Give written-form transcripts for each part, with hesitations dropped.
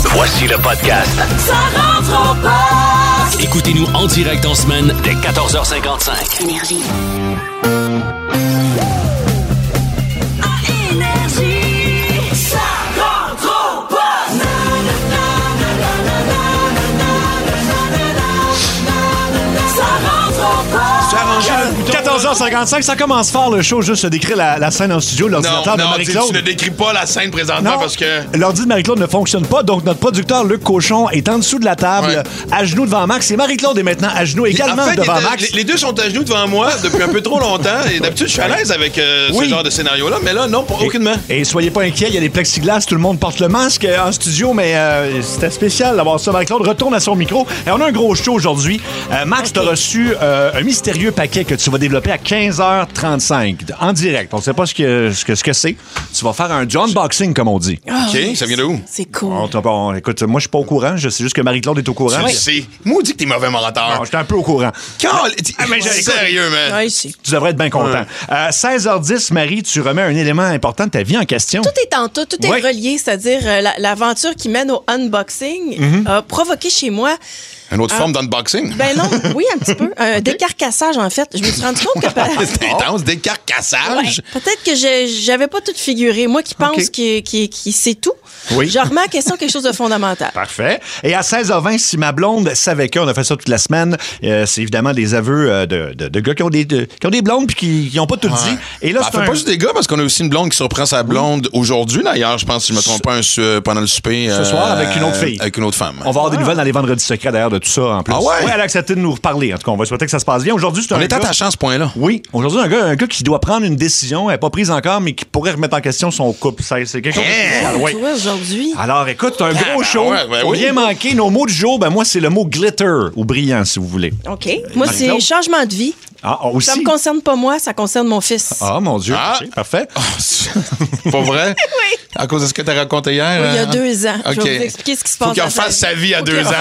Voici le podcast. Ça rentre au poste. Écoutez-nous en direct en semaine dès 14h55. Énergie. À Énergie. Ça rentre au poste. Ça rentre au poste. 14h55, ça commence fort le show. Juste décrire la scène en studio. L'ordinateur de tu Marie-Claude. ne décris pas la scène présentement parce que... L'ordi de Marie-Claude ne fonctionne pas, donc notre producteur Luc Cochon est en dessous de la table, à genoux devant Max. Et Marie-Claude est maintenant à genoux également En fait, devant Max. les deux sont à genoux devant moi depuis un peu trop longtemps. Et d'habitude, je suis à l'aise avec ce genre de scénario-là. Mais là, non, aucunement. Et soyez pas inquiets, il y a des plexiglas, tout le monde porte le masque en studio, mais c'était spécial d'avoir ça. Marie-Claude retourne à son micro. Et on a un gros show aujourd'hui. Max, t'as reçu un mystérieux paquet que tu vas développer à 15h35 en direct. On ne sait pas ce que c'est. Tu vas faire un unboxing, comme on dit. OK, ça vient de où? C'est cool. Écoute, moi, je suis pas au courant. Je sais juste que Marie-Claude est au courant. Tu le sais. Maudit que t'es mauvais menteur. Non, j'étais un peu au courant. Sérieux, man. Ouais, c'est... Tu devrais être bien content. 16h10, Marie, tu remets un élément important de ta vie en question. Tout est en tout est relié, c'est-à-dire l'aventure qui mène au unboxing a provoqué chez moi... Une autre forme d'unboxing? Ben non, oui, un petit peu. Un décarcassage, en fait. Je me suis rendu compte que... C'est intense, décarcassage. Ouais. Peut-être que j'avais pas tout figuré. Moi qui pense qu'il sait tout, Oui. je remets en question quelque chose de fondamental. Parfait. Et à 16h20, si ma blonde savait qu'on a fait ça toute la semaine, c'est évidemment des aveux de gars qui ont des blondes puis qui n'ont pas tout dit. Et là, Fait pas juste des gars, parce qu'on a aussi une blonde qui surprend sa blonde aujourd'hui, d'ailleurs, je pense, si je me trompe pas, pendant le souper. Ce soir, avec une autre fille. Avec une autre femme. On va avoir des nouvelles dans les vendredis secrets, d'ailleurs, de tout ça, en plus. Ah ouais? Oui, elle a accepté de nous reparler. En tout cas, on va souhaiter que ça se passe bien. Aujourd'hui, c'est On un est gars... attachant à ce point-là. Oui. Aujourd'hui, un gars qui doit prendre une décision, elle n'est pas prise encore, mais qui pourrait remettre en question son couple. C'est quelque chose... Oui. Toi, aujourd'hui... Alors, écoute, c'est un gros show. oui. Rien manqué. Nos mots du jour, moi, c'est le mot glitter ou brillant, si vous voulez. OK. Moi, c'est Marie-Claude? changement de vie. Ah, aussi? Ça me concerne pas moi, ça concerne mon fils. Ah, mon Dieu. OK, parfait. Pas vrai? Oui. À cause de ce que t'as raconté hier? Oui, il y a 2 ans. OK. Je vais vous expliquer ce qui se passe. Faut qu'il refasse sa vie à 2 ans.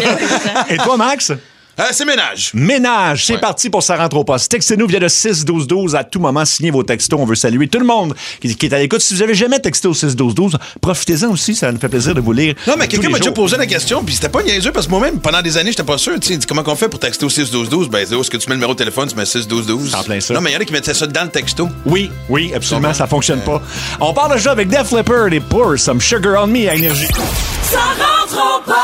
Et toi, Max? C'est ménage. Ménage, c'est parti pour Ça rentre au poste. Textez-nous via le 6-12-12 à tout moment. Signez vos textos. On veut saluer tout le monde qui est à l'écoute. Si vous n'avez jamais texté au 6-12-12, profitez-en aussi. Ça nous fait plaisir de vous lire. Non, mais tous quelqu'un les m'a déjà jours. posé la question, puis c'était pas niaiseux, parce que moi-même, pendant des années, j'étais pas sûr. Tu sais, comment qu'on fait pour texter au 6-12-12? Ben, est-ce que tu mets le numéro de téléphone, tu mets 6-12-12? En plein ça. Non, mais il y en a qui mettaient ça dans le texto. Oui, absolument, ça fonctionne pas. On parle déjà avec Def Leppard et Pour Some Sugar on Me à Énergie. Ça rentre au poste.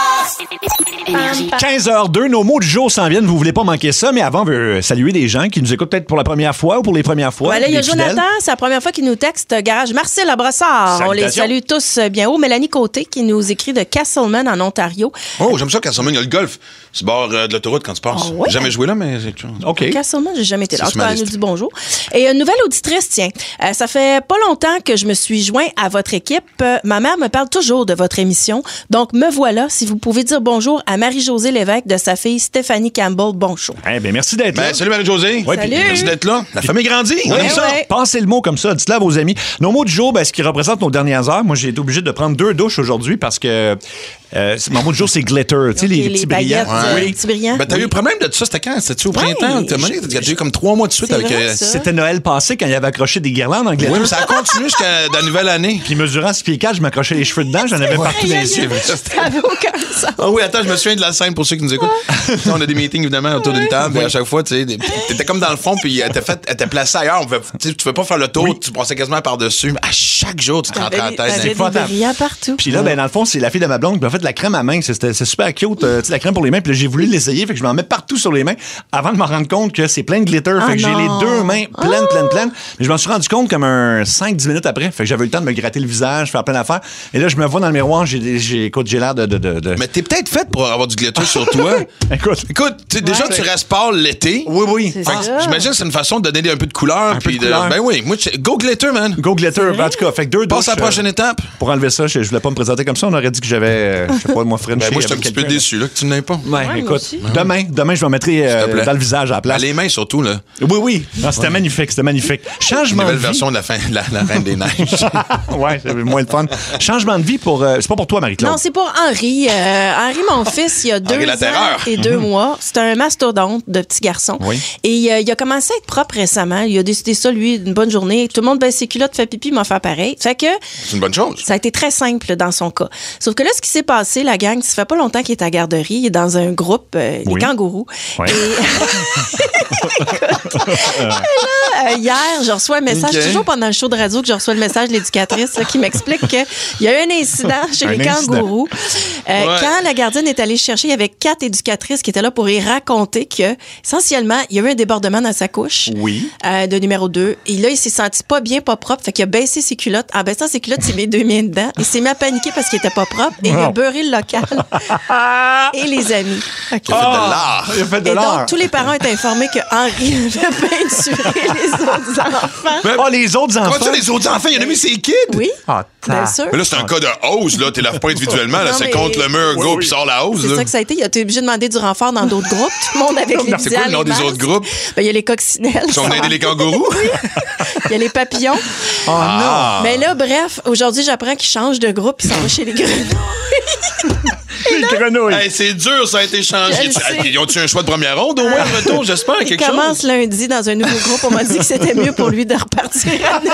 Énergie. 15h02, nos mots du jour s'en viennent. Vous voulez pas manquer ça, mais avant, on veut saluer des gens qui nous écoutent peut-être pour la première fois ou pour les premières fois. Ouais, là, il y a des fidèles. Jonathan, c'est la première fois qu'il nous texte. Garage Marcel à Brossard. On les Salutations. salue tous bien haut. Mélanie Côté qui nous écrit de Castleman en Ontario. Oh, j'aime ça quand il y a le golf. C'est bord de l'autoroute quand tu passes. Ah ouais? J'ai jamais joué là, mais c'est OK. Castleman, j'ai jamais été là. En C'est tout cas, elle sur ma nous liste. dit bonjour. Et une nouvelle auditrice, tiens. Ça fait pas longtemps que je me suis joint à votre équipe. Ma mère me parle toujours de votre émission. Donc, me voilà. Si vous pouvez dire bonjour à Marie-Josée Lévesque de sa fille Stéphanie Campbell. Bon show. Eh bien, merci d'être là. Ben, salut Marie-Josée. Ouais, Salut. puis- Merci d'être là. La famille grandit. On Oui, aime ça. ouais. Passez le mot comme ça, dites-le à vos amis. Nos mots du jour, ce qui représente nos dernières heures. Moi, j'ai été obligé de prendre 2 douches aujourd'hui parce que mon mot du jour, c'est glitter. Tu sais, Ok, les petits brillants. baguettes, les petits brillants. Ben, t'as eu le problème de ça, c'était quand? C'était-tu au printemps? T'as eu comme 3 mois de suite C'est avec. vrai, ça. C'était Noël passé quand il y avait accroché des guirlandes en glitter. Oui, mais ça a continué jusqu'à la nouvelle année. Puis mesurant 6 pieds 4, je m'accrochais les cheveux dedans, j'en avais partout dans les yeux. Ça avait aucun sens. Ah oui, attends, je me souviens de la scène pour ceux qui nous écoutent. On a des meetings, évidemment, autour d'une table. Et à chaque fois, tu sais, t'étais comme dans le fond, puis elle était placée ailleurs. Tu pouvais pas faire le tour, tu passais quasiment par-dessus. À chaque jour, tu te rentrais en tête. T'avais des épouvantable. brillants partout. Puis là, dans le fond, c'est la fille de ma blonde qui m'a fait de la crème à main. C'est super cute, tu sais, la crème pour les mains. Puis là, j'ai voulu l'essayer, fait que je m'en mets partout sur les mains avant de me rendre compte que c'est plein de glitter. Fait que j'ai les 2 mains pleines. Mais je m'en suis rendu compte comme 5-10 minutes après. Fait que j'avais eu le temps de me gratter le visage, faire plein d'affaires. Et là, je me vois dans le miroir, j'ai l'air de... Mais t'es peut-être faite pour avoir du glitter sur toi. Écoute, Tu sais, déjà, tu restes pâle l'été. oui. C'est Fait que ça. j'imagine que c'est une façon de donner un peu de couleur. peu Puis de couleur. Ben oui, moi, go glitter, man. Go glitter. En tout cas, fait que 2 douches. Passe à la prochaine étape. Pour enlever ça, je voulais pas me présenter comme ça. On aurait dit que j'avais je sais pas, moi, French. Ben, moi, je suis un petit peu déçu là, que tu n'aies pas. Ouais, écoute, aussi. demain, je m'en mettrai dans le visage à la place. Les mains surtout, là. Oui. Non, c'était magnifique, c'était magnifique. Une Changement de nouvelle vie. version de la Reine des Neiges. Ouais, c'est moins le fun. Changement de vie pour. C'est pas pour toi, Marie-Claude. Non, c'est pour Henri. Henri, mon fils, il y a 2 la ans terreur. et 2 mois. C'est un mastodonte de petit garçon. Oui. Et il a commencé à être propre récemment. Il a décidé ça, lui, une bonne journée. Tout le monde baisse ses culottes, fait pipi, il m'a fait pareil. Fait que C'est une bonne chose. ça a été très simple dans son cas. Sauf que là, ce qui s'est passé, la gang, ça fait pas longtemps qu'il est à la garderie. Il est dans un groupe, les Oui. kangourous. Ouais. Et là, hier, je reçois un message, Ok. toujours pendant le show de radio que je reçois le message de l'éducatrice là, qui m'explique qu'il y a eu un incident chez Un les incident. kangourous. Quand la gardienne est allée chercher, il y avait 4 éducatrices qui étaient là pour y raconter que, essentiellement, il y a eu un débordement dans sa couche Oui. de numéro 2. Et là, il s'est senti pas bien, pas propre. Fait qu'il a baissé ses culottes. En baissant ses culottes, il s'est mis 2 mains dedans. Il s'est mis à paniquer parce qu'il était pas propre. Et il a Wow. beurré le local et les amis. Fait que- Il a fait de l'art. Il a fait de et l'art. donc, tous les parents étaient informés que Henri avait peinturé les autres enfants. Oh, les autres enfants. Comment ça, les autres enfants, il a mis ses kids? Oui, Ah, bien sûr. Mais là, c'est un cas de hausse, là. Tu laves pas individuellement, là. Non, C'est mais- contre le mur, go, puis sort la hausse, C'est là. ça que ça a été. Il a été obligé de demander du renfort dans d'autres groupes. Tout le monde avec les C'est quoi le nom des autres groupes? Ben, il y a les coccinelles. Ils sont aidés les kangourous? Il y a les papillons. Oh non. Mais là, bref, aujourd'hui, j'apprends qu'ils changent de groupe. Ils s'en vont chez les grenouilles. Les grenouilles. Hey, c'est dur, ça a été changé. Je le sais. Ils ont-tu un choix de première ronde, au moins, le retour, j'espère, Il quelque commence chose? lundi dans un nouveau groupe. On m'a dit que c'était mieux pour lui de repartir.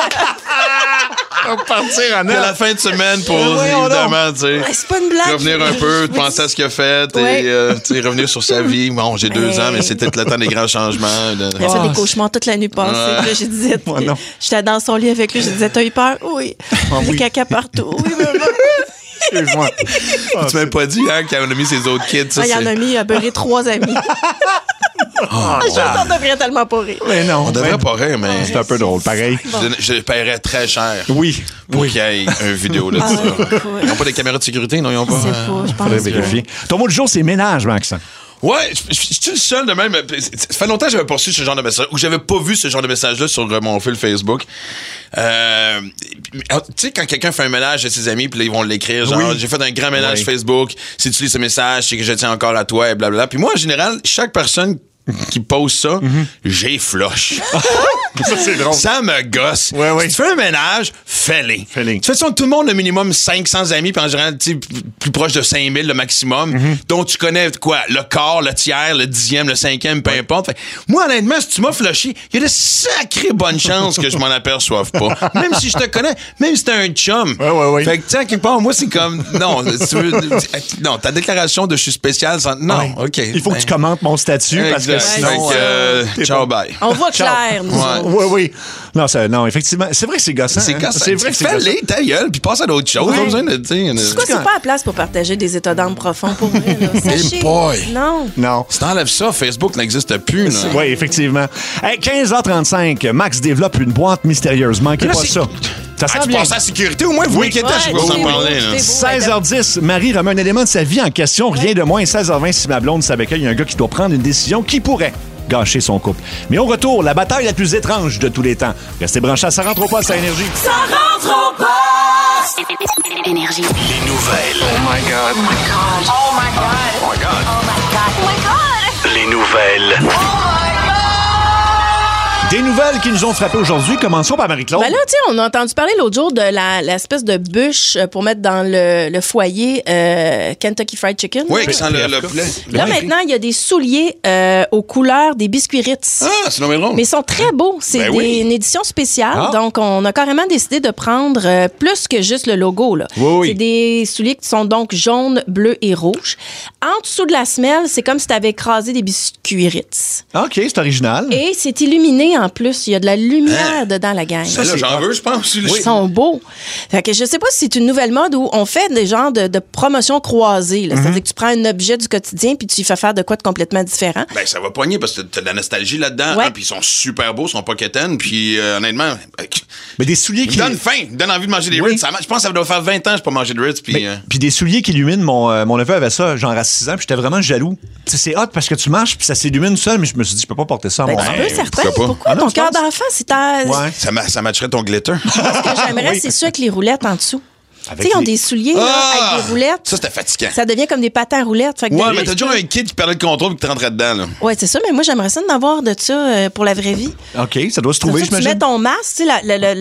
On va partir en C'est la fin de semaine pour, voyons évidemment, tu sais. C'est pas une blague. Revenir un peu, penser à ce qu'il a fait, Ouais. et tu sais, revenir sur sa vie. Bon, j'ai 2 Ouais. ans, mais c'était le temps des grands changements. Il a fait des cauchemars toute la nuit passée. Ouais. Puis là, j'ai dit, Moi, non. j'étais dans son lit avec lui. Je disais, t'as eu peur? Oui. oui. Des caca partout. Oui, maman. Excuse-moi. Tu m'as pas dit, hein, quand on a mis ses autres kids. ça, Ah, il y en c'est- a mis, il a beurré 3 amis. On devrait tellement pas rire. Mais non. On devrait pas rire, mais C'est un peu drôle, pareil. je paierais très cher Oui. pour qu'il y ait une vidéo là, de ça. Ils n'ont pas des caméras de sécurité, non? Ils n'ont pas. Je sais pas, je Faudrait pense. vérifier. Ton mot du jour, c'est ménage, Max. Ouais, je suis le seul de même. Ça fait longtemps que j'avais pas reçu ce genre de message, ou j'avais pas vu ce genre de message-là sur mon fil Facebook. Tu sais, quand quelqu'un fait un ménage à ses amis, puis là, ils vont l'écrire, genre, Oui. j'ai fait un grand ménage Oui. Facebook, si tu lis ce message, c'est que je tiens encore à toi, et blablabla. Puis moi, en général, chaque personne qui pose ça, j'ai flush. Ça, c'est drôle. Ça me gosse. Ouais, ouais. Si tu fais un ménage, fais-les. Fais-les. Tu fais ça, tout le monde, le minimum 500 amis, puis en général, tu sais, plus proche de 5000 le maximum, dont tu connais quoi, le quart, le tiers, le 10e, le 5e, peu importe. Fait, moi, honnêtement, si tu m'as flushé, il y a de sacrées bonnes chances que je m'en aperçoive pas. Même si je te connais, même si t'es un chum. Ouais. Fait que, tu sais, à quelque part, moi, c'est comme, non, si tu veux, non, ta déclaration de je suis spécial, non, Ouais. OK. Il faut que tu commentes mon statut parce que Exact. sinon. Fait que, t'es ciao, pas- bye. On voit Ciao. clair, nous Ouais. autres. Oui. Non, effectivement. C'est vrai que c'est gossant. C'est hein. gossant. C'est vrai que c'est gossant. Fais-les, ta gueule, puis passe à d'autres choses. Oui. Pas besoin de, tu sais, C'est quoi, c'est pas la place pour partager des états d'âme profonds pour vrai, là. Sachez. boy. Non. Non. Si t'enlèves ça, Facebook n'existe plus. Là. Oui, effectivement. Hey, 15h35, Max développe une boîte mystérieuse. Manquez Là, pas c'est- ça. Ça Ah, sent tu bien. penses à la sécurité, au moins vous m'inquiétez, je vais Ouais, vous en c'est parler. beau, là. c'est beau. 16h10, Marie remet un élément de sa vie en question, rien de moins. 16h20, si ma blonde savait qu'il y a un gars qui doit prendre une décision qui pourrait gâcher son couple. Mais au retour, la bataille la plus étrange de tous les temps. Restez branchés à Ça rentre au poste à Énergie. Ça rentre au poste. Énergie. Les nouvelles. Oh my God. Oh my God. Les nouvelles. Des nouvelles qui nous ont frappé aujourd'hui. Commençons par Marie-Claude. Ben là, tu sais, on a entendu parler l'autre jour de l'espèce de bûche pour mettre dans le foyer Kentucky Fried Chicken. Oui, là. qui sent le poulet. Là, maintenant, il y a des souliers aux couleurs des biscuits Ritz. Ah, c'est nommé long. Mais ils sont très beaux. C'est Ben oui. une édition spéciale. Ah. Donc, on a carrément décidé de prendre plus que juste le logo. Là. Oui. C'est des souliers qui sont donc jaunes, bleus et rouges. En dessous de la semelle, c'est comme si tu avais écrasé des biscuits Ritz. OK, c'est original. Et c'est illuminé en plus. Il y a de la lumière dedans, la gang. Ça, là, j'en veux, je pense. Ils sont beaux. Fait que je sais pas si c'est une nouvelle mode où on fait des genres de promotion croisée. là. C'est-à-dire que tu prends un objet du quotidien puis tu y fais faire de quoi de complètement différent. Ben, ça va poigner parce que t'as de la nostalgie là-dedans. Ouais. Hein, puis ils sont super beaux, ils sont pas quétaines. Puis honnêtement, Mais des souliers ils qui... me donnent faim, ils me donnent envie de manger des Oui. Ritz. Je pense que ça doit faire 20 ans que je n'ai pas mangé de Ritz. Puis, Mais- Puis des souliers qui illuminent, mon neveu avait ça, genre à 6 ans, puis j'étais vraiment jaloux. Tu sais, c'est hot parce que tu marches, puis ça s'illumine seul, mais je me suis dit, je peux pas porter ça à Ben, mon tu âge. peux, certain. pourquoi pas? Pourquoi Ah non, ton tu cœur penses? d'enfant, c'est ta... Ouais. ça matcherait ton glitter. Ce que j'aimerais, c'est ça avec les roulettes en dessous. Tu sais, ils ont des souliers là, avec des roulettes. Ça, c'était fatigant. Ça devient comme des patins à roulettes. Fait que Ouais, mais t'as toujours un kid qui perdait le contrôle et qui te rentrait dedans, là. Ouais, c'est ça, mais moi, j'aimerais ça d'en avoir de ça pour la vraie vie. OK, ça doit se Comme trouver, ça, tu j'imagine. mets ton masque, tu sais,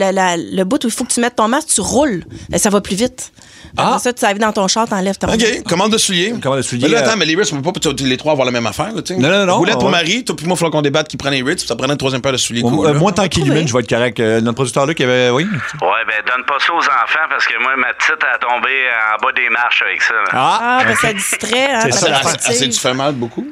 le bout où il faut que tu mettes ton masque, tu roules. Ça va plus vite. Après ça, tu arrives dans ton char, t'enlèves ton masque. OK, commande de souliers. Commande de souliers, Mais là, attends, mais les Ritz, on peut pas les trois avoir la même affaire, là, tu sais. Non. Roulette pour Ouais. Marie, toi puis moi, il faut qu'on débatte qui prend les Ritz, ça prenait une troisième paire de souliers. Cool, là. Moi, tant qu'il illumine, je vais être correct. Notre producteur Luc, il avait. Oui. Ouais, ben donne pas ça aux enfants parce que moi, ma petite a tombé en bas des marches avec ça. Là. Ah, ben ça distrait. Hein, C'est ça, la Assez tu fais mal beaucoup?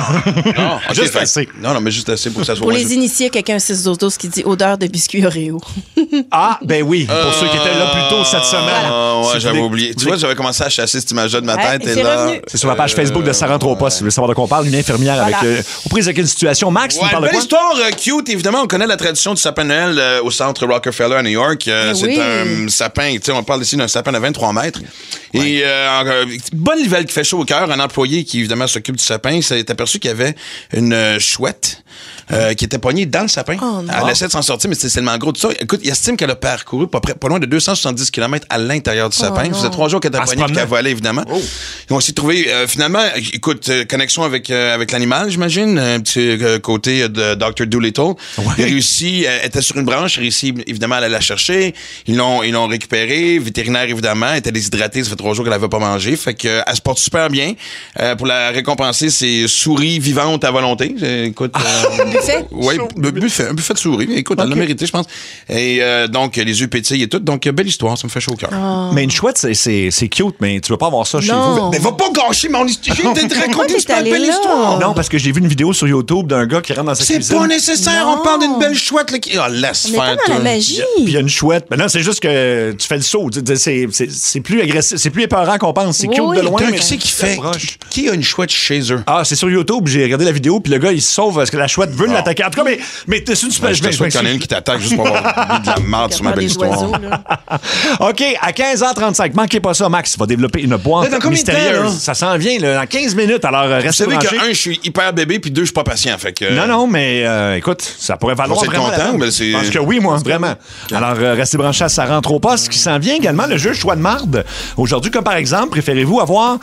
Non, ok, Juste assez. Non, mais juste assez pour que ça soit. Pour moins- les initiés, quelqu'un 6-12-12 qui dit odeur de biscuit Oreo. Ah, ben oui. Pour ceux qui étaient là plus tôt cette semaine. Ah, ouais, Si j'avais vous oublié. voulez- Tu vois, j'avais commencé à chasser cette image-là de ma Ouais, tête. Et c'est là, revenu. C'est sur la page Facebook de Ça rentre au poste. Si vous voulez savoir de quoi on parle, une infirmière avec. Voilà. Aux prises avec une situation. Max, tu Ouais, nous parles de belle quoi? histoire cute. Évidemment, on connaît la tradition du sapin de Noël au centre Rockefeller à New York. C'est oui. un sapin, tu sais, on parle ici d'un sapin de 23 mètres. Et bonne nouvelle qui fait chaud au cœur. Un employé qui, évidemment, s'occupe du sapin s'est aperçu qu'il y avait une chouette qui était poignée dans le sapin. Oh, non. Elle essaie de s'en sortir, mais c'est tellement gros tout ça. Écoute, il estime qu'elle a parcouru pas loin de 270 km à l'intérieur du sapin. Ça faisait 3 jours qu'elle était Elle se poignée et qu'elle promenait. volait, évidemment. Ils ont aussi trouvé, finalement, écoute, connexion avec l'animal, j'imagine. Un petit côté de Dr. Dolittle. Il a réussi, elle était sur une branche, il a réussi, évidemment, à aller la chercher. Ils l'ont récupérée. Vétérinaire, évidemment, elle était déshydratée. Ça fait 3 jours qu'elle n'avait pas mangé. Fait que, elle se porte super bien. Pour la récompenser, c'est souris vivantes à volonté. Écoute, Buffet? oui, un buffet de souris. Écoute, elle l'a mérité, je pense. Et donc, les yeux pétillent et tout. Donc, belle histoire, ça me fait chaud au cœur. Mais une chouette, c'est cute, mais tu veux pas avoir ça chez Non. vous. Mais va pas gâcher mon histoire. J'ai été Pourquoi raconter une t'es super allé belle là? histoire. Non, parce que j'ai vu une vidéo sur YouTube d'un gars qui rentre dans sa C'est cuisine. pas nécessaire, Non. on parle d'une belle chouette là, qui. Ah, laisse On n'est pas faire. dans la toi. magie. Puis il y a une chouette. Mais non, c'est juste que tu fais le saut. C'est plus agressif, c'est plus épeurant qu'on pense. C'est cute Oui. de loin, Putain, mais qui c'est qui c'est fait? proche. Qui a une chouette chez eux? Ah, c'est sur YouTube. J'ai regardé la vidéo, puis le gars, il se sauve parce que la chouette veut l'attaquer. En tout cas, mais c'est une super. Je te souhaite qu'il y en a une qui t'attaque juste pour avoir mis de la merde sur ma belle des histoire. oiseaux, là. OK, à 15h35, manquez pas ça, Max va développer une Là, boîte dans combien de temps, mystérieuse. là? Ça s'en vient là, dans 15 minutes, alors Vous restez savez branchés. que, je suis hyper bébé, puis 2, je suis pas patient. Fait que. Non, mais écoute, ça pourrait valoir Faut être vraiment la content, peine. mais c'est- Je pense que oui, moi, vraiment. Alors, restez branchés à Ça rentre au poste. Ce qui s'en vient également, le jeu Choix de marde. Aujourd'hui, comme par exemple, préférez-vous avoir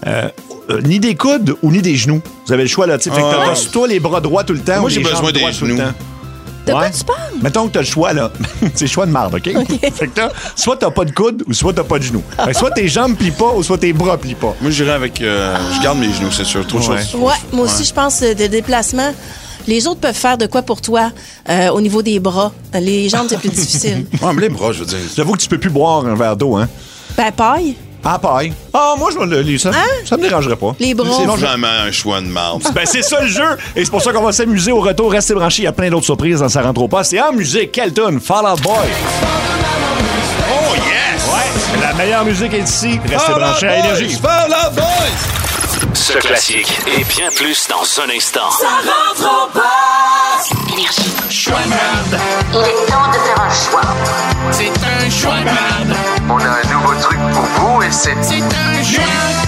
ni des coudes ou ni des genoux? Vous avez le choix, là. Fait que t'as toi les bras droits tout le temps. Moi, ou j'ai les besoin jambes des droites tout le genoux. temps. De quoi Ouais. tu parles? Mettons que t'as le choix, là. C'est choix de marde, OK? Fait que là, soit t'as pas de coude ou soit t'as pas de genoux. Fait que soit tes jambes plient pas ou soit tes bras plient pas. Moi, j'irais avec. Je garde mes genoux, c'est sûr. Trop de Ouais. choses. Ouais, moi aussi, je pense de déplacement. Les autres peuvent faire de quoi pour toi au niveau des bras. Les jambes, c'est plus difficile. Ouais, mais les bras, je veux dire. J'avoue que tu peux plus boire un verre d'eau, hein? Ben, paille, Ah, paille. Ah, moi, je vais le lire ça. Ça me dérangerait pas. les bras. C'est vraiment un choix de marde. Ben, c'est ça le jeu. Et c'est pour ça qu'on va s'amuser au retour. Restez branchés. Il y a plein d'autres surprises dans Ça rentre au poste. Et en musique, quelle tune? Fall Out Boy. Oh, yes! Ouais, la meilleure musique est ici. Restez branchés à Énergie. Fall Out Boys! Ce classique et bien plus dans un instant. Ça rentre au poste. Énergie. Choix de merde. Il est temps de faire un choix. C'est un choix de merde. On a un nouveau truc pour vous et c'est C'est un choix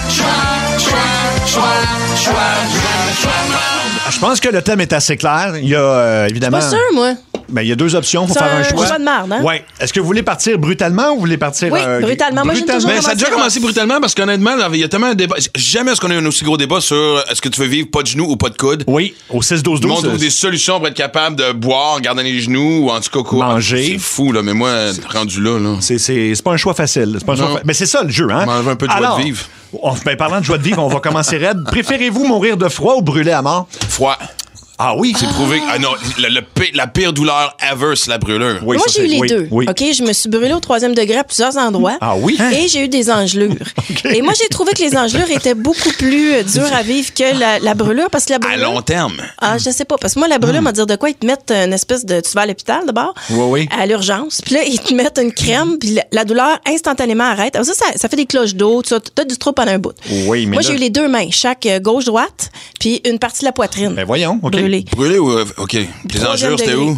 de merde. Je pense que le thème est assez clair. Il y a évidemment. Pas sûr, moi. Ben, il y a deux options pour C'est faire un un choix. choix de marde, hein? Ouais. Est-ce que vous voulez partir brutalement ou vous voulez partir. Oui, brutalement. Moi, j'aime toujours Mais ça a déjà commencer commencé brutalement parce qu'honnêtement, il y a tellement un débat. Jamais est-ce qu'on a eu un aussi gros débat sur est-ce que tu veux vivre pas de genoux ou pas de coude? Oui, au 6-12-12. Le monde trouve des solutions pour être capable de boire, garder les genoux ou en tout cas quoi. Manger. C'est fou, là, mais moi, rendu là. C'est pas un choix facile. C'est pas un choix Non. Mais c'est ça le jeu, hein? M'enlever un peu de joie de Alors, vivre. Parlant de joie de vivre, on va commencer raide. Préférez-vous mourir de froid ou brûler à mort? Froid. Ah oui, C'est prouvé. Ah non, la pire douleur ever, c'est la brûlure. Oui, Moi, ça, j'ai eu c'est- les oui, deux. oui. OK, je me suis brûlée au 3e degré à plusieurs endroits. Ah oui? Et j'ai eu des engelures. Et moi, j'ai trouvé que les engelures étaient beaucoup plus dures à vivre que la brûlure. Parce que la À brûlure. long terme. Ah, je sais pas. Parce que moi, la brûlure, m'a dire de quoi? Ils te mettent une espèce de. Tu vas à l'hôpital d'abord. Oui, oui. À l'urgence. Puis là, ils te mettent une crème. Puis la douleur instantanément arrête. Alors ça fait des cloches d'eau. Tu as du trop pendant un bout. Oui, mais Moi, là- j'ai eu les deux mains. Chaque gauche-droite. Puis une partie de la poitrine. Ben voyons, OK. Brûlée. Brûlé ou. OK. Les Troisième enjeux, c'était degré. où?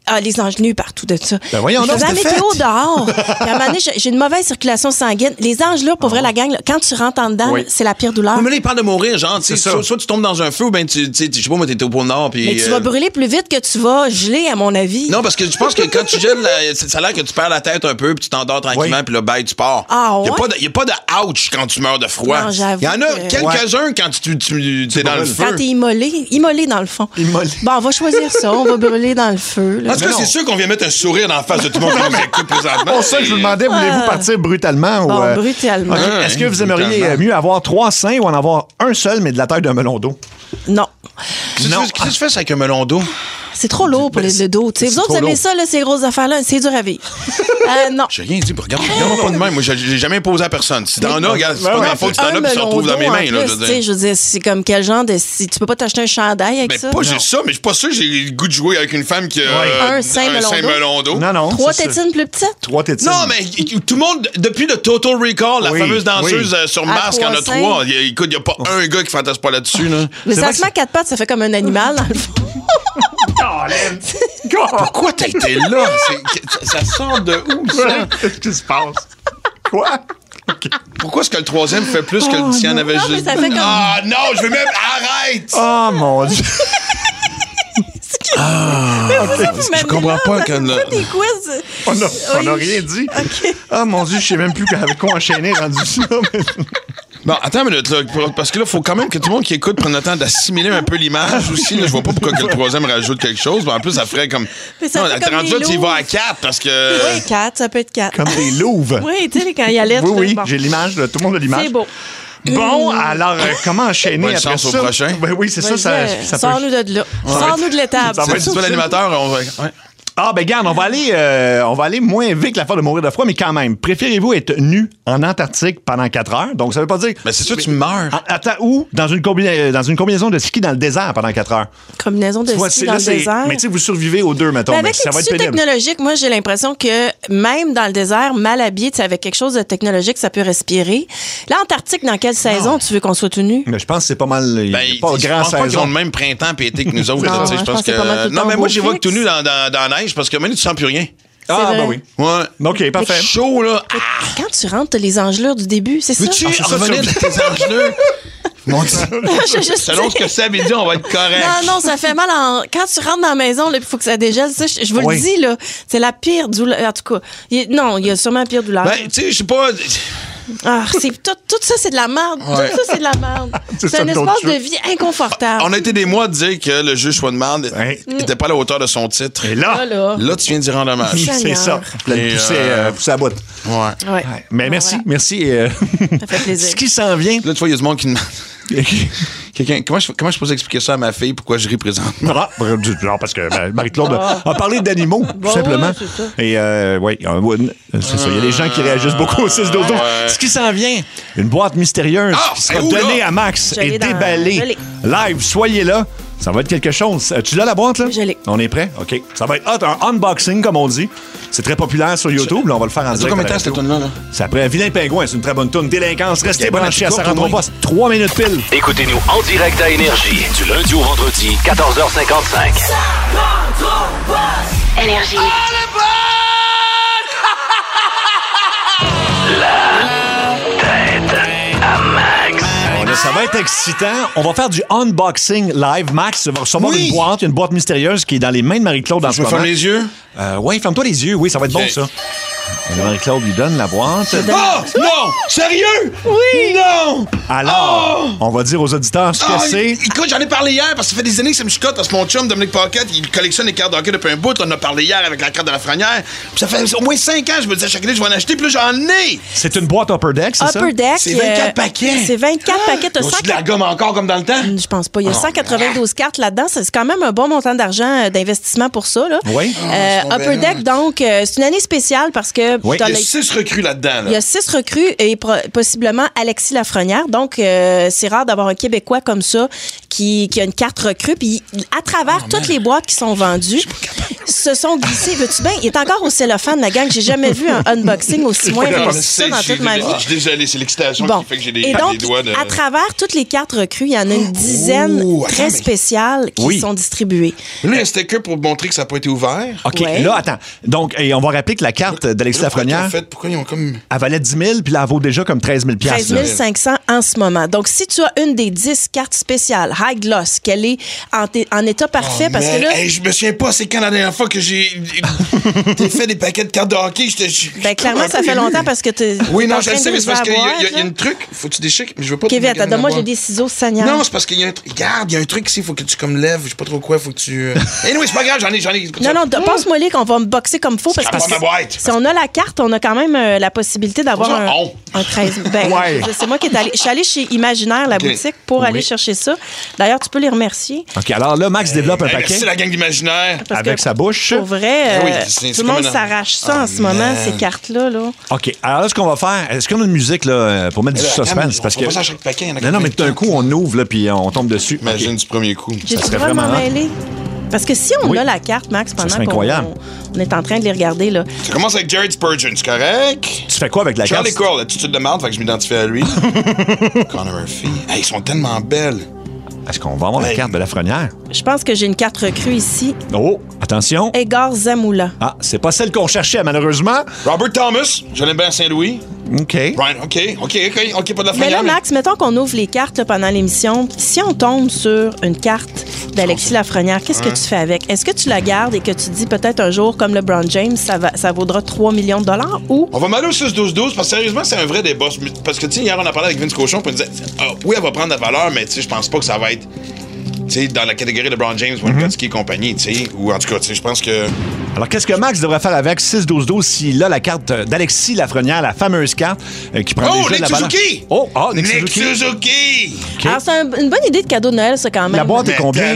les anges nus partout de ça. Ben voyons Je donc, faisais la c'était météo fait. dehors. Puis à un moment donné, j'ai une mauvaise circulation sanguine. Les engelures, pour vrai, la gang, là, quand tu rentres en dedans, Oui. c'est la pire douleur. Mais là, il parle de mourir, genre, tu sais, C'est ça. soit tu tombes dans un feu ou bien tu sais, je sais pas, moi, t'étais au pôle Nord. Puis, Mais tu vas brûler plus vite que tu vas geler, à mon avis. Non, parce que je pense que quand tu gèles, ça a l'air que tu perds la tête un peu, puis tu t'endors tranquillement, Oui. puis là, bye, tu pars. Ah, Il ouais? n'y a pas de ouch quand tu meurs de froid. Non, j'avoue Il y en a que- quelques-uns quand tu es dans le feu. Quand t'es immolé dans le fond. Immolé. Bon, on va choisir ça. On va brûler dans le feu. Là. En tout cas, c'est sûr qu'on vient mettre un sourire dans la face de tout le monde qui nous écoute présentement. Pour ça que je vous demandais, voulez-vous partir brutalement? Bon, ou, brutalement. OK. Est-ce que vous aimeriez brutalement. mieux avoir 3 seins ou en avoir un seul, mais de la taille d'un melon d'eau? Non. Qu'est-ce que tu fais avec un melon d'eau? C'est trop lourd pour le dos. Tu sais, c'est vous autres, trop aimez lourd. ça, là, ces grosses affaires-là? C'est dur à vivre. Non. J'ai rien dit. Regarde-moi pas de même. Moi, j'ai jamais imposé à personne. Si t'en as, regarde, c'est pas ouais, ma faute si t'en as, Un puis ça se melon retrouve dans d'eau, mes en mains. Là, plus, tu sais, je veux dire, c'est comme quel genre de... Si tu peux pas t'acheter un chandail avec Mais ça? pas juste ça, mais je suis pas sûr que j'ai le goût de jouer avec une femme qui a Un sein melon d'eau. Non. 3 c'est ça. tétines plus petites? 3 tétines. Non, mais tout le monde, depuis le Total Recall, la Oui, fameuse danseuse oui. sur À Mars, il y en a 3 3. Écoute, il n'y a pas un gars qui fantasme pas là-dessus. Là. Mais C'est ça vrai se met à 4 pattes, ça fait comme un animal, dans le fond. Pourquoi t'as été là? Ça sort de où, ça? Qu'est-ce qui se passe? Quoi? OK. Pourquoi est-ce que le troisième fait plus que s'il y en avait Non, mais juste... ça fait comme- Ah non, je veux même... Arrête! Oh, mon Dieu. Je comprends pas quand... C'est des quiz. On n'a Oui. rien dit. OK. Ah, mon Dieu, je sais même plus avec quoi enchaîner rendu ça. mais- Bon, attends une minute, là, parce que là, il faut quand même que tout le monde qui écoute prenne le temps d'assimiler un peu l'image aussi. Là, je vois pas pourquoi que le troisième rajoute quelque chose. Mais en plus, ça ferait comme... Mais ça fait comme rendu les là, tu y loups. vas à 4 parce que... Oui, 4, ça peut être 4. Comme des louves. Oui, tu sais, quand il y a l'aide. Oui, bon. j'ai l'image. Là, tout le monde a l'image. C'est beau. Bon, alors, comment enchaîner Bonne après chance au ça? prochain. Ben oui, c'est ça. Ça peut... Sors-nous de là. Sors-nous de l'étable. Ça va être Tu vois l'animateur, on va... Ouais. Ah, ben garde, on va aller moins vite que l'affaire de mourir de froid, mais quand même. Préférez-vous être nu en Antarctique pendant 4 heures? Donc, ça veut pas dire... Mais c'est sûr, tu meurs. Attends, ou dans une combinaison de ski dans le désert pendant 4 heures. Combinaison de Tu vois, ski c'est- dans là, le c'est- désert. Mais tu sais, vous survivez aux deux, mettons. Mais Mais avec ça les va être tissus pénible. technologiques, moi, j'ai l'impression que même dans le désert, mal habillé, tu sais, avec quelque chose de technologique, ça peut respirer. L'Antarctique, dans quelle saison tu veux qu'on soit tout nu? Mais je pense que c'est pas mal. Il y a Ben, pas je grand pense pas qu'ils ont saison. le même printemps et été que nous autres. Non, là, tu sais, je pense que c'est pas mal tout le Non, temps mais moi, beau j'y vois fixe. tout nu dans la neige parce que maintenant, tu sens plus rien. Ah, C'est ben vrai. oui. Ouais. OK, parfait. Chaud, là. Ah, Quand tu rentres, t'as les engelures du début, c'est ça? veux-tu c'est ça, revenir de ça. tes engelures? Mon Dieu. Je juste Selon ce que Seb dit, on va être correct. Non, ça fait mal quand tu rentres dans la maison, il faut que ça dégèle. Ça, je vous Oui. le dis, là, c'est la pire douleur. En tout cas, il y a sûrement pire douleur. Ben, tu sais, je sais pas. Ah, tout ça, c'est de la merde. Ouais. Tout ça, c'est de la merde. C'est C'est ça, un d'autres espace de choses. vie inconfortable. On a été des mois à dire que le juge Swanman Ouais. n'était pas à la hauteur de son titre. Et là, Là. Là, tu viens d'y rendre hommage. c'est Seigneur. ça. Vous l'avez Et, poussé à bout. Ouais. Ouais. Ouais. Mais merci, Voilà. merci. Ça fait plaisir. Ce qui s'en vient. Là, tu vois, il y a du monde qui demande. Quelqu'un, comment je peux expliquer ça à ma fille, pourquoi je ris présentement? Ah, genre parce que Marie-Claude a parlé d'animaux, tout Bon, simplement. ouais, c'est ça. Et oui, c'est ça. Il y a des gens qui réagissent beaucoup au 6 dodo. Ce qui s'en vient, une boîte mystérieuse Ah, qui sera c'est où, donnée là? à Max Je et l'ai je déballée l'ai. live. Soyez là. Ça va être quelque chose. Tu l'as la boîte, là? Je l'ai. On est prêt? OK. Ça va être hot, un unboxing, comme on dit. C'est très populaire sur YouTube. Là, on va le faire en Ça dure direct. combien à de la temps, cette radio. tune-là? Là? C'est après Vilain Pingouin. C'est une très bonne tune. Délinquance. Restez Elle est bonne, branchés à elle est Sarah courte, Poste. 3 minutes pile. Écoutez-nous en direct à Énergie du lundi au vendredi, 14h55. Énergie. Ça va être excitant. On va faire du unboxing live. Max va recevoir Oui. une boîte. Il y a une boîte mystérieuse qui est dans les mains de Marie-Claude en ce Je me moment. ferme les yeux. Oui, ferme-toi les yeux. Oui, ça va être Ok. bon, ça. Et Marie-Claude lui donne la boîte. Oh! Non! Sérieux? Oui! Non! Alors, on va dire aux auditeurs ce que Ah, c'est. écoute, j'en ai parlé hier parce que ça fait des années que ça me chicote parce que mon chum Dominique Paquette, il collectionne les cartes de hockey depuis un bout. On en a parlé hier avec la carte de la Frenière. Puis ça fait au moins 5 ans, je me disais chaque année, je vais en acheter. Puis là, j'en ai! C'est une boîte Upper Deck, c'est ça? Upper Deck. C'est 24 paquets. C'est 24 paquets. T'as Ils ont-tu 100 de la gomme encore comme dans le temps? Je pense pas. Il y a 192 cartes là-dedans. C'est quand même un bon montant d'argent d'investissement pour ça. Là. Oui. c'est donc Upper bien Deck, donc, c'est une année spéciale parce que Oui. t'as Il y a les- 6 recrues là-dedans. il y a 6 recrues et possiblement Alexis Lafrenière. Donc, c'est rare d'avoir un Québécois comme ça qui a une carte recrue. Puis, à travers toutes les boîtes qui sont vendues, se sont glissés. Veux-tu bien? Il est encore au cellophane, la gang. J'ai jamais vu un unboxing aussi moins réussi ça dans toute ma vie. Je suis désolé, c'est l'excitation qui fait que j'ai et donc, des doigts de... à travers toutes les cartes recrues, il y en a une dizaine très spéciales qui sont distribuées. Là, il y a un sticker pour montrer que ça n'a pas été ouvert. OK, là, attends. Donc, on va rappeler que la carte d'Alexis Lafrenière, pourquoi ils ont comme... elle valait 10 000, puis là, elle vaut déjà comme 13 000 13 500 en ce moment. Donc, si tu as une des 10 cartes spéciales, High Gloss, qu'elle est en état parfait, parce que là... Hey, je me souviens pas, c'est quand la dernière fois que j'ai fait des paquets de cartes de hockey. Ben, clairement, ça fait longtemps parce que tu oui, non, je le sais, mais c'est parce qu'il y a un truc. Faut que tu déchiques, mais je veux pas... Kevin, attends, donne-moi, j'ai des ciseaux saignants. Non, c'est parce qu'il y a un truc... Regarde, il y a un truc ici, faut que tu comme lèves, je sais pas trop quoi, faut que tu... Anyway, c'est pas grave, j'en ai... Non, passe-moi les qu'on va me boxer comme faut, parce que si on a la carte, on a quand même la possibilité d'avoir un 13... Ben, c'est moi qui est allé... Je suis allée chez Imaginaire, la boutique, pour aller chercher ça. D'ailleurs, tu peux les remercier. OK, alors là, Max développe un paquet. Merci la gang d'Imaginaire. Avec sa bouche. Pour vrai, tout le monde s'arrache ça en ce moment, ces cartes-là. OK, alors là, ce qu'on va faire, est-ce qu'on a une musique là, pour mettre du suspense? Parce que... pas ça à chaque paquet. Non, mais tout d'un coup, on ouvre là, puis on tombe dessus. Imagine du premier coup. Ça serait vraiment mêlé. Parce que si on a la carte, Max, pendant qu'on est en train de les regarder, là. Ça commence avec Jared Spurgeon, c'est correct? Tu fais quoi avec la carte? Charlie Cole, l'attitude de marde, fait que je m'identifie à lui. Connor Murphy. Hey, ils sont tellement belles. Est-ce qu'on va avoir la carte de Lafrenière? Je pense que j'ai une carte recrue ici. Oh, attention. Edgar Zamoula. Ah, c'est pas celle qu'on cherchait, malheureusement. Robert Thomas, je l'aime bien à Saint-Louis. OK. Brian, OK, pas de la Mais là, Max, mettons qu'on ouvre les cartes là, pendant l'émission. Si on tombe sur une carte d'Alexis Lafrenière, qu'est-ce que tu fais avec? Est-ce que tu la gardes et que tu dis peut-être un jour, comme LeBron James, ça vaudra 3 millions de dollars ou... On va m'aller au 6-12-12 parce que sérieusement, c'est un vrai débat. Parce que, tu sais, hier, on a parlé avec Vince Cochon puis on disait, oui, elle va prendre de la valeur, mais tu sais, je pense pas que ça va être... Tu sais, dans la catégorie de LeBron James, Wayne Gretzky et compagnie, tu sais, ou en tout cas, tu sais, je pense que... Alors, qu'est-ce que Max devrait faire avec 6-12-12 s'il a la carte d'Alexis Lafrenière, la fameuse carte qui prend déjà de la valeur? Suzuki! Nick Suzuki! Okay. Alors, c'est une bonne idée de cadeau de Noël, ça, quand même. La boîte est combien?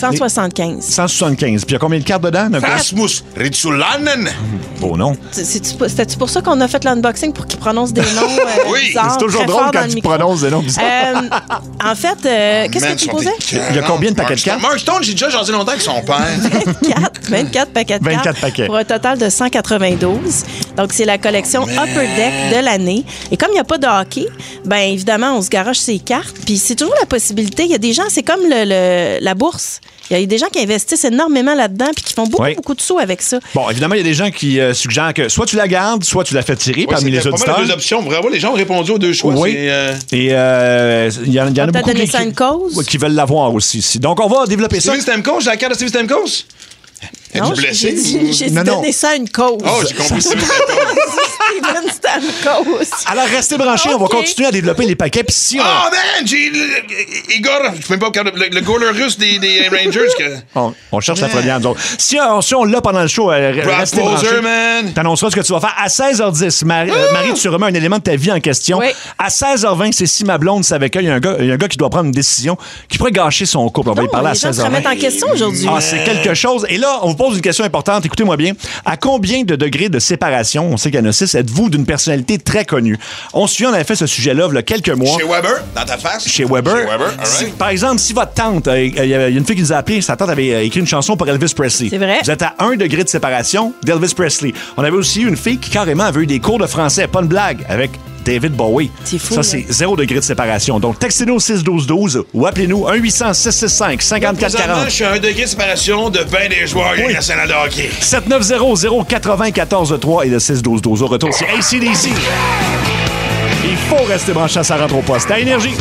175. 175. Puis il y a combien de cartes dedans? Rasmus Ritsulainen! Beau nom. C'était-tu pour ça qu'on a fait l'unboxing pour qu'il prononce des noms oui, bizarres, c'est toujours drôle quand tu prononces des noms bizarres. En fait, qu'est-ce que tu posais? Il y a combien de paquets de cartes? Mark Stone, j'ai déjà jasé longtemps avec son père. 24 paquets de cartes. 24 paquets. Pour un total de 192. Donc, c'est la collection Upper Deck de l'année. Et comme il n'y a pas de hockey, bien évidemment, on se garoche ses cartes. Puis c'est toujours la possibilité. Il y a des gens, c'est comme la bourse. Il y a des gens qui investissent énormément là-dedans puis qui font beaucoup de sous avec ça. Bon, évidemment, il y a des gens qui suggèrent que soit tu la gardes, soit tu la fais tirer parmi les auditeurs. Pas mal de deux options. Vraiment, les gens ont répondu aux deux choix. Oui. Et il y en a beaucoup qui veulent l'avoir aussi. Donc, on va développer ça. Steven Stamkos, j'ai la carte de Steven Stamkos? Non, j'ai donné ça à une cause. Oh, j'ai compris Steven Steven Stamkos. Alors, restez branchés, on va continuer à développer les paquets. Puis si man, j'ai Igor, je peux même pas le goaler russe des Rangers. On cherche la première. Donc, si on l'a pendant le show, restez branchés. T'annonceras ce que tu vas faire. À 16h10, Marie, tu remets un élément de ta vie en question. Oui. À 16h20, c'est si ma blonde savait qu'il y a un gars qui doit prendre une décision qui pourrait gâcher son couple. On va y parler à 16h20. Les gens se remettent en question aujourd'hui. Ah, c'est quelque chose. Et là, on vous pose une question importante. Écoutez-moi bien. À combien de degrés de séparation, on sait qu'il y en a 6, êtes-vous d'une personnalité très connue? On se souvient, on avait fait ce sujet-là il y a quelques mois. Chez Weber, dans ta face? Chez Weber. Par exemple, si votre tante, il y a une fille qui nous a appelé, sa tante avait écrit une chanson pour Elvis Presley. C'est vrai. Vous êtes à 1 degré de séparation d'Elvis Presley. On avait aussi une fille qui carrément avait eu des cours de français, pas une blague, avec David Bowie. C'est fou. Ça, c'est 0 degré de séparation. Donc, textez-nous au 6-12-12 ou appelez-nous 1-800-665-5440. Je suis à 1 degré de séparation de ben des joueurs de la scène de hockey. 790-094-3 et le 6-12-12. Au retour, c'est AC/DC. Il faut rester branché à sa rentre au poste. À Énergie.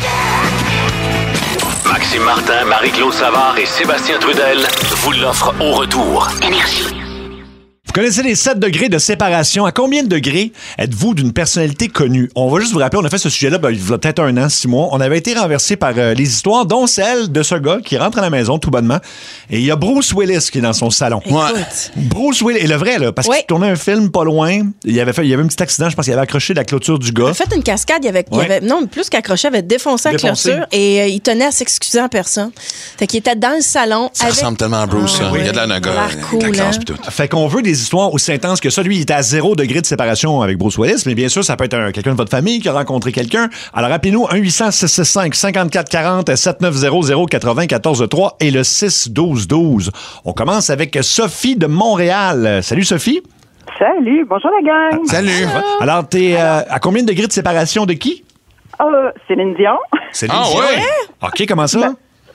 Maxime Martin, Marie-Claude Savard et Sébastien Trudel vous l'offrent au retour. Énergie. Vous connaissez les 7 degrés de séparation. À combien de degrés êtes-vous d'une personnalité connue? On va juste vous rappeler, on a fait ce sujet-là il y a peut-être 1 an, 6 mois. On avait été renversé par les histoires, dont celle de ce gars qui rentre à la maison tout bonnement. Et il y a Bruce Willis qui est dans son salon. Écoute. Bruce Willis, et le vrai, là, parce qu'il tournait un film pas loin. Il y avait un petit accident, je pense qu'il avait accroché la clôture du gars. Il a fait une cascade, il avait non, plus qu'accroché, il avait défoncé la clôture et il tenait à s'excuser en personne. Fait qu'il était dans le salon. Ça ressemble tellement à Bruce, ça. Il y a de la naga, cool, Fait qu'on veut des des histoires aussi intenses que ça. Lui, il était à 0 degré de séparation avec Bruce Willis, mais bien sûr, ça peut être quelqu'un de votre famille qui a rencontré quelqu'un. Alors, appelez-nous 1-800-665-5440, 7900-80-14-3 et le 6-12-12. On commence avec Sophie de Montréal. Salut, Sophie. Salut, bonjour la gang. Salut. Alors, t'es à combien de degrés de séparation de qui? Céline Dion. Céline Ah, Dion. ouais? OK, comment ça?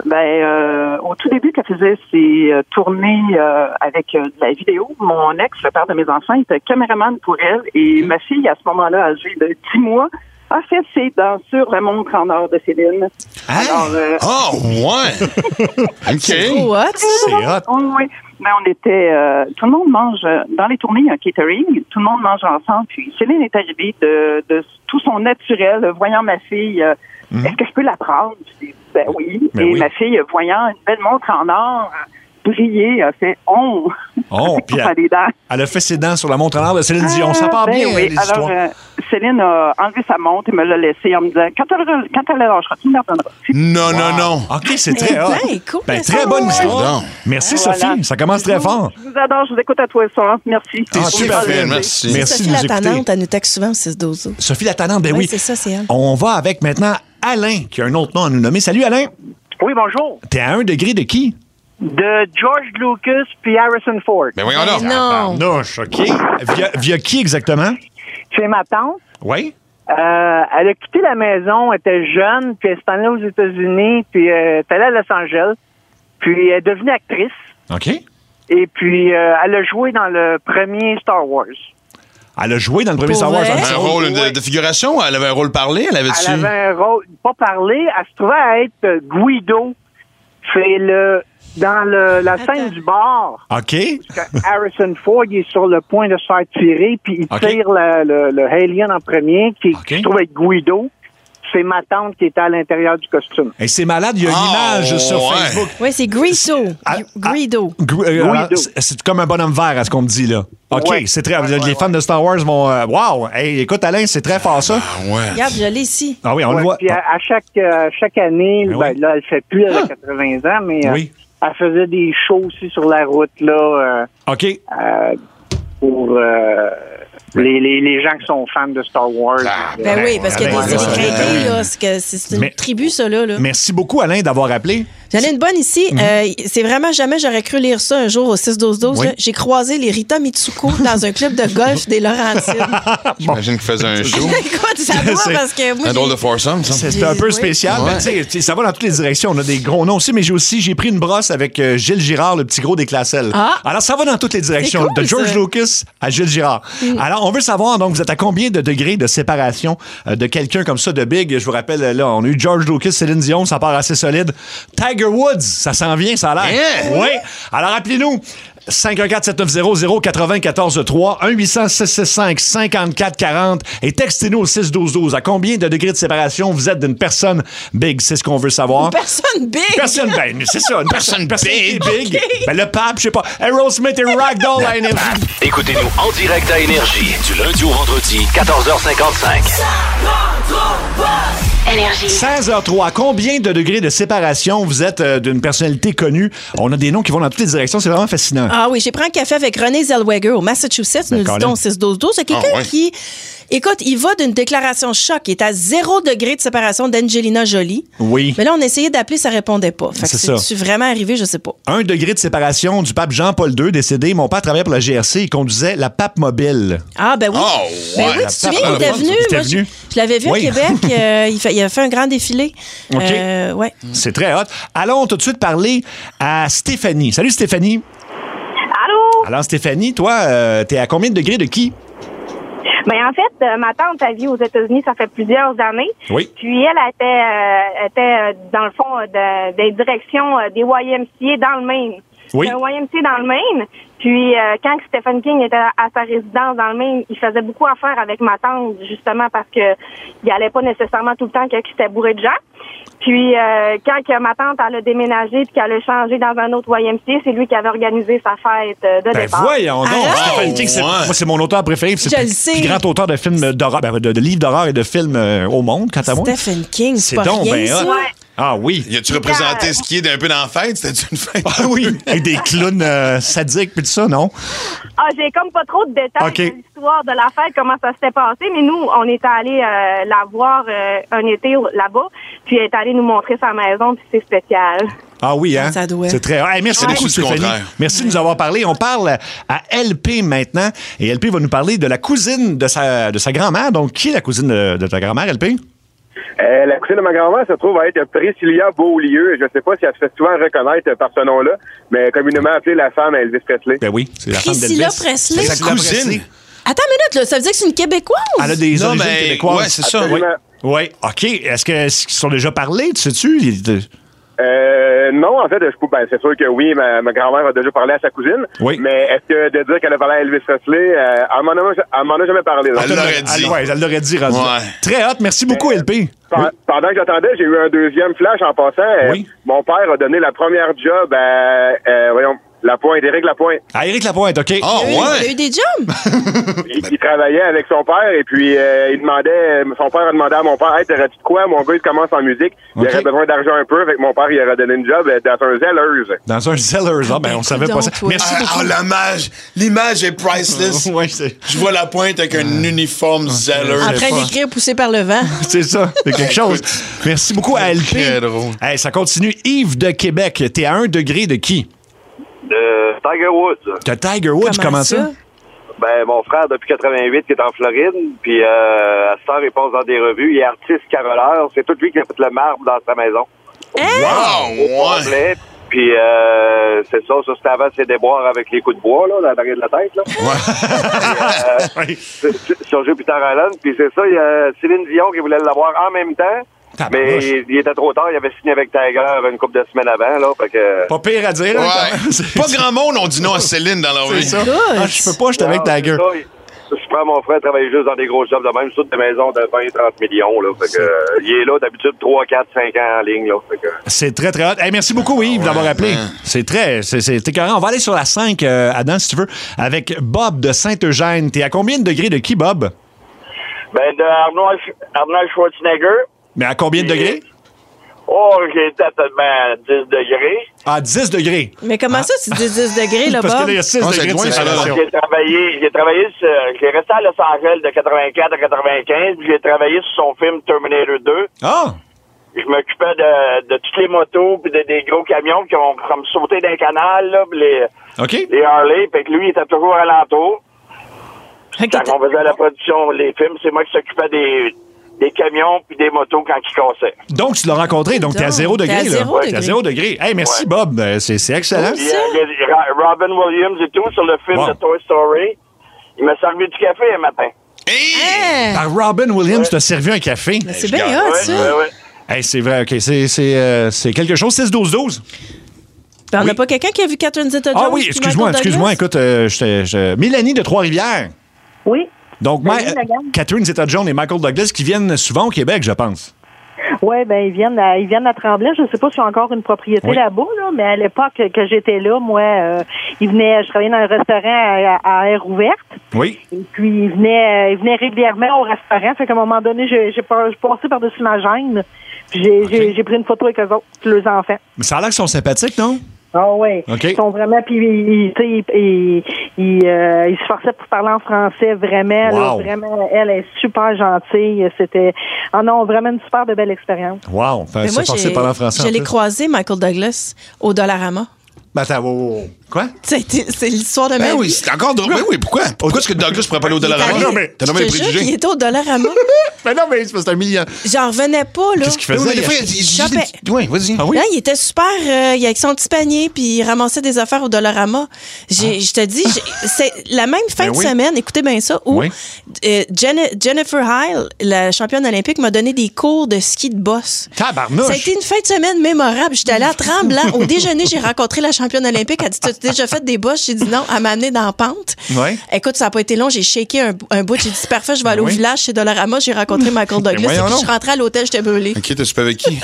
Au tout début, qu'elle faisait ses tournées avec de la vidéo, mon ex, le père de mes enfants, était caméraman pour elle et ma fille, à ce moment-là, âgée de 10 mois, a fait ses dents sur la montre en or de Céline. Ah! Alors, ouais. OK. C'est hot. C'est hot. oui. Mais on était... tout le monde mange... Dans les tournées, il y a un catering. Tout le monde mange ensemble. Puis Céline est arrivée de tout son naturel, voyant ma fille... Est-ce que je peux la prendre? Je dis, ben oui. Ben et oui. ma fille, voyant une belle montre en or, briller, a fait « on ». Puis Pour les dents. elle a fait ses dents sur la montre en or de Céline Dion. Ça part bien, oui. les Alors, histoires. Céline a enlevé sa montre et me l'a laissée en me disant « Quand elle la lâchera, tu me la redonneras. » Non. OK, c'est très hot. Ben, cool, Ben, ça. très bonne histoire. Non. Merci, Voilà. Sophie. Ça commence très fort. Je vous adore, je vous écoute à toi le soir. Merci. T'es Ah, super super belle. merci. Merci Sophie de la nous écouter. Tannante, elle nous texte souvent au 6-12. Sophie la Tannante, ben oui. C'est ça, c'est elle. On va avec maintenant Alain, qui a un autre nom à nous nommer. Salut, Alain. Oui, bonjour. T'es à 1 degré de qui? De George Lucas puis Harrison Ford. Ben voyons donc. Non. Noche, OK. Via qui exactement? C'est ma tante. Oui. Elle a quitté la maison, elle était jeune, puis elle s'est allée aux États-Unis, puis elle est allée à Los Angeles, puis elle est devenue actrice. OK. Et puis, elle a joué dans le premier Star Wars. Elle a joué dans le premier Pour Star Wars. vrai? hein? Un rôle de figuration? Elle avait un rôle parlé? Elle avait-tu? Elle avait un rôle, pas parlé, elle se trouvait à être Guido. C'est dans la scène du bar. OK. Que Harrison Ford il est sur le point de se faire tirer, puis il OK. tire le Alien en premier, qui OK. se trouve être Guido. C'est ma tante qui était à l'intérieur du costume. Et c'est malade, il y a une image sur ouais. Facebook. Oui, c'est Greedo. Ah, Greedo. Alors, c'est comme un bonhomme vert à ce qu'on me dit, là. OK, Ouais. c'est très... les fans de Star Wars vont... wow! Hey, écoute, Alain, c'est très fort, ça. Ah ouais. Regarde, je l'ai ici. Ah oui, on le Ouais, voit. puis à chaque année, Ben oui. là, elle fait plus, elle a 80 ans, mais Oui. elle faisait des shows aussi sur la route, là, OK. pour les gens qui sont fans de Star Wars. Ben oui, parce que Alain, des Alain, crinqués, Alain. là, c'est une Mais- tribu, ça, là. Merci beaucoup, Alain, d'avoir appelé. J'en ai une bonne ici. C'est vraiment jamais j'aurais cru lire ça un jour au 6-12-12. Oui. là. J'ai croisé les Rita Mitsuko dans un club de golf des Laurentides. J'imagine qu'il faisait un show. Écoute, ça va C'est- parce que moi, Un drôle de j'ai- foursome, ça. C'était un peu Oui. spécial, mais tu sais, ça va dans toutes les directions. On a des gros noms aussi, mais j'ai pris une brosse avec Gilles Girard, le petit gros des Classelles. Ah. Alors, ça va dans toutes les directions, C'est cool, de George ça. Lucas à Gilles Girard. Alors, on veut savoir, donc, vous êtes à combien de degrés de séparation de quelqu'un comme ça, de big? Je vous rappelle, là, on a eu George Lucas, Céline Dion, ça part assez solide. Tiger Woods, ça s'en vient, ça a l'air. Hein? Oui. Alors, appelez-nous. 514-7900-943, 1-800-665-5440 et textez-nous au 6-12-12. À combien de degrés de séparation vous êtes d'une personne big? C'est ce qu'on veut savoir. Personne big. Personne, ben, c'est ça, une personne big. big. Ben, le pape, je sais pas, Aerosmith et Ragdoll à Énergie. Écoutez-nous en direct à Énergie du lundi au vendredi, 14h55. 16h03, combien de degrés de séparation vous êtes d'une personnalité connue? On a des noms qui vont dans toutes les directions, c'est vraiment fascinant. Ah oui, j'ai pris un café avec René Zellweger au Massachusetts, nous D'accord, dit-on au 6-12-12. C'est quelqu'un Ah ouais. qui... Écoute, il va d'une déclaration choc. Il est à 0 degré de séparation d'Angelina Jolie. Oui. Mais là, on essayait d'appeler, ça répondait pas. Fait que C'est ça. c'est vraiment arrivé, je sais pas. 1 degré de séparation du pape Jean-Paul II, décédé. Mon père travaillait pour la GRC, il conduisait la pape mobile. Ah, ben oui. Oh, Ben ouais. oui, La tu te souviens, il pape- était venu. il était Moi, venu. je l'avais vu Oui. à Québec. Il avait fait un grand défilé. OK. Ouais. C'est très hot. Allons tout de suite parler à Stéphanie. Salut Stéphanie. Allô? Alors Stéphanie, toi, t'es à combien de degrés de qui? Ben en fait, ma tante a vécu aux États-Unis, ça fait plusieurs années. Oui. Puis elle était dans le fond des directions des YMCA dans le Maine. Oui. Un YMCA dans le Maine. Puis quand Stephen King était à sa résidence dans le Maine, il faisait beaucoup affaire avec ma tante, justement parce que il allait pas nécessairement tout le temps qu'il était bourré de gens. Puis quand que ma tante elle a déménagé puis qu'elle a changé dans un autre YMCA, c'est lui qui avait organisé sa fête de Ben départ. voyons donc. Arrête! Stephen King, moi, c'est mon auteur préféré. puis Je C'est le le sais. plus grand auteur de films d'horreur, de livres d'horreur et de films au monde, quant à moi. Stephen King, c'est C'est pas donc rien, ben ça. hot. Ouais. Ah oui. Y a-tu représenté ce qui est d'un peu dans la fête? C'était une fête? Ah oui. Avec des clowns sadiques puis tout ça, non? Ah, j'ai comme pas trop de détails de l'histoire de la fête, comment ça s'était passé, mais nous, on était allés la voir un été là-bas, puis elle est allée nous montrer sa maison, puis c'est spécial. Ah oui, hein? Ça doit. C'est très... Hey, merci beaucoup, Stéphanie. Merci de nous avoir parlé. On parle à LP maintenant, et LP va nous parler de la cousine de sa grand-mère. Donc, qui est la cousine de ta grand-mère, LP? La cousine de ma grand-mère se trouve à être Priscilla Beaulieu. Je ne sais pas si elle se fait souvent reconnaître par ce nom-là, mais communément appelée la femme à Elvis Presley. Ben oui, c'est la femme d'Elvis. Priscilla Presley? C'est sa cousine. Attends une minute, là, ça veut dire que c'est une Québécoise? Elle a des origines québécoises. Ouais, c'est ça. Oui. OK. Est-ce qu'ils sont déjà parlés, tu sais-tu? Non, en fait, c'est sûr que oui, ma grand-mère a déjà parlé à sa cousine. Oui. Mais est-ce que de dire qu'elle a parlé à Elvis Presley, elle m'en a jamais parlé. Elle l'aurait dit. Elle l'aurait dit, rendu. Très hot. Merci beaucoup, LP. Pendant que j'attendais, j'ai eu un deuxième flash en passant. Mon père a donné la première job à, Lapointe, Éric Lapointe. Ah, Éric Lapointe, OK. Oh, ouais. Il a eu des jobs? il travaillait avec son père et puis son père a demandé à mon père, hey, t'aurais-tu de quoi? Mon gars, il commence en musique. Il aurait besoin d'argent un peu. Fait que mon père, il aurait donné une job dans un Zellers. Dans un Zellers. Ah, ben, on savait pas ça. Merci beaucoup. L'image est priceless. Je vois Lapointe avec un uniforme Zellers. En train d'écrire poussé par le vent. C'est ça. C'est quelque chose. Merci beaucoup à LP. Très drôle. Hey, ça continue. Yves de Québec. T'es à 1 degré de qui? De Tiger Woods. De Tiger Woods, comment ça? Ben, mon frère, depuis 88, qui est en Floride, puis à cette heure, il passe dans des revues. Il est artiste caroleur. C'est tout lui qui a fait le marbre dans sa maison. Wow! Complet. Puis c'est ça c'était avant ses déboires avec les coups de bois, là, dans l'arrière de la tête, là. Sur Jupiter Island. Puis c'est ça, il y a Céline Dion qui voulait l'avoir en même temps. Mais il était trop tard, il avait signé avec Tiger une couple de semaines avant, là. Fait que... Pas pire à dire, Pas grand monde ont dit non à Céline dans leur vie. C'est ça. Je peux pas, j'étais avec Tiger. Je prends mon frère travailler juste dans des gros jobs de même, sur des maisons de 20-30 millions, là. Fait que, il est là d'habitude 3, 4, 5 ans en ligne, là. Fait que... C'est très, très hot. Hey, merci beaucoup, Yves, d'avoir appelé. C'est écœurant. On va aller sur la 5, Adam, si tu veux, avec Bob de Saint-Eugène. T'es à combien de degrés de qui, Bob? Ben, de Arnold Schwarzenegger. Mais à combien de degrés? Oh, j'étais à 10 degrés. Ah, 10 degrés. Mais comment ça, tu dis 10 degrés, là, Bob? Parce que là, il y a 6 degrés de séparation. J'ai resté à Los Angeles de 84 à 95, puis j'ai travaillé sur son film Terminator 2. Ah! Je m'occupais de toutes les motos, puis des gros camions qui ont comme sauté d'un canal, là, puis les Harley, puis lui, il était toujours alentour. Quand on faisait la production, les films, c'est moi qui s'occupais des camions puis des motos quand ils cassaient. Donc, tu l'as rencontré, donc t'es à 0 degré, là. T'es à 0 degré. Hey, merci, Bob. C'est excellent. Il y a Robin Williams et tout sur le film de Toy Story. Il m'a servi du café un matin. Par Robin Williams, t'as servi un café. C'est bien hot, ça. Hey, c'est vrai, OK. C'est quelque chose. 6-12-12. On n'a pas quelqu'un qui a vu Catherine Zeta-Jones? Ah oui, excuse-moi. Écoute, Mélanie de Trois-Rivières. Oui. Donc, Catherine Zeta-Jones et Michael Douglas qui viennent souvent au Québec, je pense. Oui, ben ils viennent à Tremblay. Je ne sais pas s'il y a encore une propriété là-bas, là, mais à l'époque que j'étais là, moi, je travaillais dans un restaurant à air ouverte. Oui. Et puis, ils venaient régulièrement au restaurant. Fait qu'à un moment donné, j'ai passé par-dessus ma gêne. Puis j'ai pris une photo avec eux autres, leurs enfants. Mais ça a l'air qu'ils sont sympathiques, non? Ah oui. Okay. Ils sont vraiment, puis ils se forçaient pour parler en français, vraiment. Wow. Là, vraiment, elle est super gentille. C'était, vraiment une super belle expérience. Wow. Enfin, se forcer par parler en français. Je l'ai croisé, Michael Douglas, au Dollarama. Ben, attends, quoi? C'est l'histoire de ma vie. Oui, c'est encore drôle. Oui, pourquoi? Pourquoi est-ce que Douglas pourrait pas aller au Dollarama? T'as nommé les préjugés. Il était au Dollarama. Mais non, mais c'est un million. J'en revenais pas, là. Qu'est-ce qu'il faisait? Oui, vas-y. Là, il était super, avec son petit panier, puis il ramassait des affaires au Dollarama. Je te dis, c'est la même fin de semaine, écoutez bien ça, où Jennifer Heil, la championne olympique, m'a donné des cours de ski de boss. Tabarnouche! Ça a été une fin de semaine mémorable. J'étais allée à Tremblant. Au déjeuner, j'ai rencontré la championne olympique. Elle dit, t'as déjà fait des bosses? J'ai dit non. Elle m'a amené dans la pente. Ouais. Écoute, ça n'a pas été long. J'ai shaké un bout. J'ai dit, c'est parfait, je vais aller au village chez Dollarama. J'ai rencontré Michael Douglas. Et puis, je suis rentrée à l'hôtel, j'étais brûlée. OK, t'as super avec qui?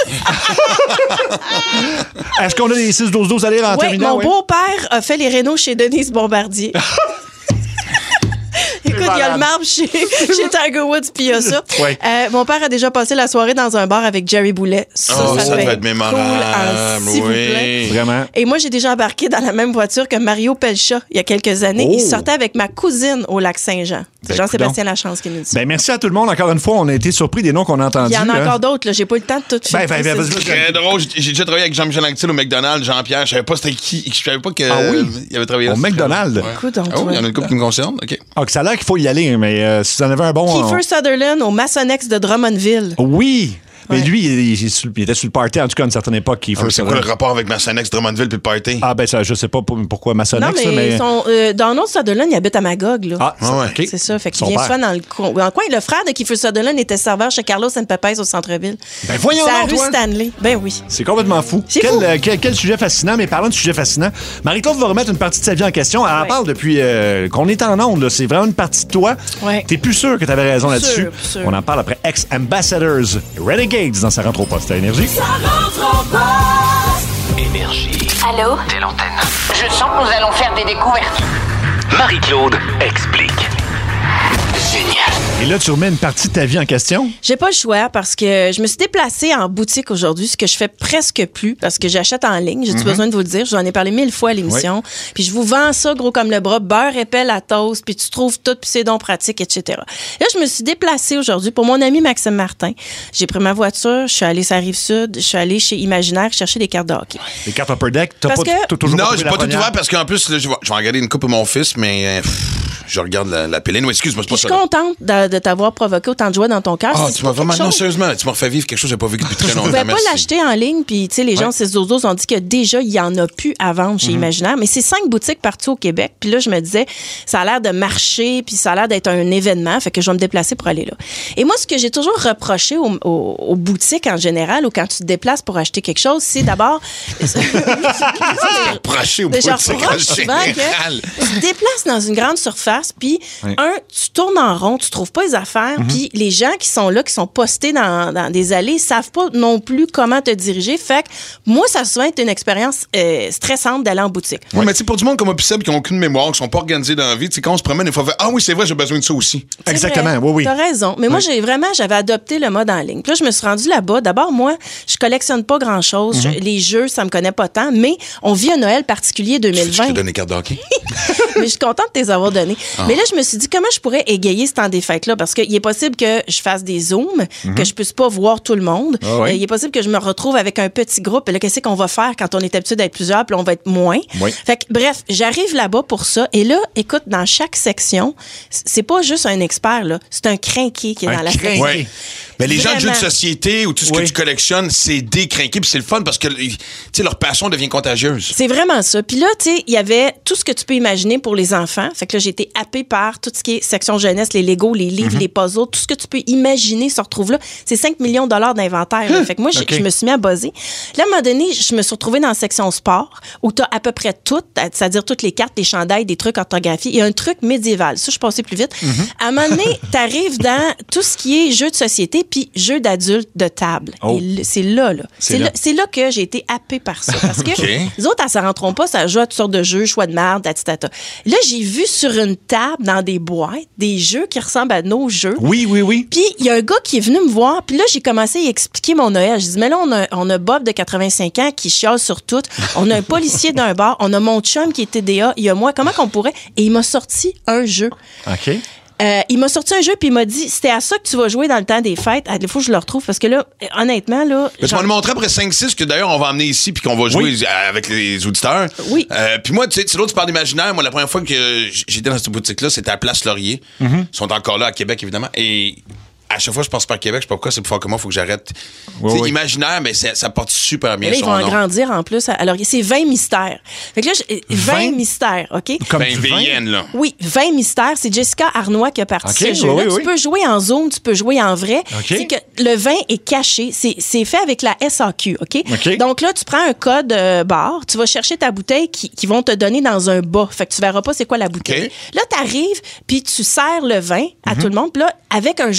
Est-ce qu'on a des 6-12-12 à lire en terminant? Mon beau-père a fait les rénaux chez Denise Bombardier. Écoute, il y a le marbre chez Tiger Woods, puis il y a ça. Ouais. Mon père a déjà passé la soirée dans un bar avec Jerry Boulet. Ça devait être mémorable. S'il vous plaît. Vraiment. Et moi, j'ai déjà embarqué dans la même voiture que Mario Pelcha il y a quelques années. Il sortait avec ma cousine au lac Saint-Jean. C'est Jean-Sébastien Lachance qui nous dit. Ben, merci à tout le monde. Encore une fois, on a été surpris des noms qu'on a entendus. Il y en a encore d'autres. Là. J'ai pas eu le temps de tout faire. Vas-y. Très drôle. J'ai déjà travaillé avec Jean-Michel Anctil au McDonald's, Jean-Pierre. Je savais pas c'était qui. Je savais pas qu'il avait travaillé là. Au McDonald's? Écoute, il y en a une couple qui me concerne. OK. Ça a l'air qu'il faut y aller, mais si vous en avez un bon... Kiefer Sutherland au Massonex de Drummondville. Oui! Mais lui, il était sur le party, en tout cas, à une certaine époque. C'est quoi le rapport avec Massonex, Drummondville puis le party? Ça, je sais pas pourquoi Massonex. Non, mais dans notre Sutherland, il habite à Magog. Là. OK. C'est ça. Fait qu'il vient souvent dans le coin. Le frère de Kiefer Sutherland était serveur chez Carlos and Pepes au centre-ville. Ben voyons donc, rue Stanley. Ben oui. C'est complètement fou. Quel sujet fascinant. Mais parlant de sujet fascinant, Marie-Claude va remettre une partie de sa vie en question. Elle en parle depuis qu'on est en onde. C'est vraiment une partie de toi. Ouais. T'es plus sûr que t'avais raison là-dessus. Sûr. On en parle après Ex-Ambassadors, Renegades dans Sa rentre au poste à Énergie. Ça rentre au poste. Énergie. Allô? Telle antenne. Je sens que nous allons faire des découvertes. Marie-Claude explique. Génial. Et là, tu remets une partie de ta vie en question? J'ai pas le choix parce que je me suis déplacée en boutique aujourd'hui, ce que je fais presque plus parce que j'achète en ligne. J'ai-tu besoin de vous le dire? Je vous en ai parlé 1000 fois à l'émission. Oui. Puis je vous vends ça gros comme le bras, beurre épais à toast, puis tu trouves tout, puis c'est donc pratique, etc. Là, je me suis déplacée aujourd'hui pour mon ami Maxime Martin. J'ai pris ma voiture, je suis allée sur la Rive-Sud, je suis allée chez Imaginaire chercher des cartes de hockey. Les cartes Upper Deck, t'as parce pas toujours Non, j'ai pas tout ouvert parce qu'en plus, là, je vais regarder une coupe pour mon fils, mais je regarde la pélée. Non, excuse-moi, c'est pas ça. Je suis contente de t'avoir provoqué autant de joie dans ton cœur. Tu m'as vraiment... Non, sérieusement, tu m'as refait vivre quelque chose que j'ai pas vécu depuis très longtemps. Je ne pouvais pas l'acheter en ligne, puis tu sais, les gens, ces zozos ont dit que déjà, il y en a plus à vendre chez Imaginaire, mais c'est 5 boutiques partout au Québec. Puis là, je me disais, ça a l'air de marcher, puis ça a l'air d'être un événement, fait que je vais me déplacer pour aller là. Et moi, ce que j'ai toujours reproché aux boutiques en général, ou quand tu te déplaces pour acheter quelque chose, c'est d'abord... reproché aux boutiques en général. Tu te déplaces dans une grande surface, puis tu tournes en rond, tu trouves pas les affaires, puis les gens qui sont là, qui sont postés dans des allées, savent pas non plus comment te diriger. Fait que moi, ça a souvent été une expérience stressante d'aller en boutique. Oui, mais tu sais, pour du monde comme moi, qui n'ont aucune mémoire, qui sont pas organisés dans la vie, tu sais, quand on se promène, il faut faire oui, c'est vrai, j'ai besoin de ça aussi. Exactement, oui. T'as raison. Mais moi, j'avais adopté le mode en ligne. Puis là, je me suis rendue là-bas. D'abord, moi, je collectionne pas grand-chose. Les jeux, ça me connaît pas tant, mais on vit un Noël particulier 2020. Je t'ai donné des cartes de hockey. Mais je suis contente de les avoir données. Mais là, je me suis dit, comment je pourrais égayer ce temps des fêtes-là? Parce qu'il est possible que je fasse des zooms, que je puisse pas voir tout le monde. Il est possible que je me retrouve avec un petit groupe. Et là, qu'est-ce qu'on va faire quand on est habitué d'être plusieurs, puis on va être moins? Fait que, bref, j'arrive là-bas pour ça. Et là, écoute, dans chaque section, c'est pas juste un expert, là. C'est un crinqué qui est dans la section. Mais les gens de jeux de société ou tout ce que tu collectionnes, c'est des crinqués, puis c'est le fun parce que leur passion devient contagieuse. C'est vraiment ça. Puis là, tu sais, il y avait tout ce que tu peux imaginer pour les enfants. Fait que là, j'ai été happée par tout ce qui est section jeunesse, les Legos, les livres, les puzzles, tout ce que tu peux imaginer se retrouve là. C'est 5 millions de $ d'inventaire. Fait que moi, je me suis mis à buzzer. Là, à un moment donné, je me suis retrouvée dans la section sport où tu as à peu près tout, c'est-à-dire toutes les cartes, les chandails, des trucs orthographiés. Il y a un truc médiéval. Ça, je passais plus vite. À un moment donné, tu arrives dans tout ce qui est jeux de société puis jeux d'adultes de table. Et c'est là. C'est là que j'ai été happée par ça. Parce que les autres, elles ne s'en rentreront pas. Ça joue à toutes sortes de jeux, choix de merde, tatitata. Là, j'ai vu sur une table, dans des boîtes, des jeux qui ressemblent à nos jeux. Oui. Puis, il y a un gars qui est venu me voir. Puis là, j'ai commencé à y expliquer mon Noël. Je dis, mais là, on a Bob de 85 ans qui chiale sur tout. On a un policier d'un bar. On a mon chum qui est TDA. Il y a moi. Comment qu'on pourrait? Et il m'a sorti un jeu. OK. Il m'a sorti un jeu puis il m'a dit c'était à ça que tu vas jouer dans le temps des fêtes. Il faut que je le retrouve parce que là, honnêtement, là. Tu vas le montrer après 5-6 que d'ailleurs on va emmener ici puis qu'on va jouer avec les auditeurs. Oui. Puis moi, tu sais, l'autre, tu parles d'imaginaire. Moi, la première fois que j'étais dans cette boutique-là, c'était à Place Laurier. Ils sont encore là à Québec, évidemment. Et à chaque fois que je passe par Québec, je sais pas pourquoi, c'est pour faire comment, il faut que j'arrête. Imaginaire, mais ça porte super bien son nom. Ils vont agrandir en plus. Alors, c'est 20 mystères. Fait que là, 20 mystères, OK? Comme 20 là. Oui, 20 mystères. C'est Jessica Arnois qui a parti ce jeu-là. Tu peux jouer en Zoom, tu peux jouer en vrai. C'est que le 20 est caché. C'est fait avec la SAQ, OK? Donc là, tu prends un code barre, tu vas chercher ta bouteille qui vont te donner dans un bas. Fait que tu verras pas c'est quoi la bouteille. Là, tu arrives, puis tu sers le vin à tout le monde. Puis là, avec un jeu de cartes,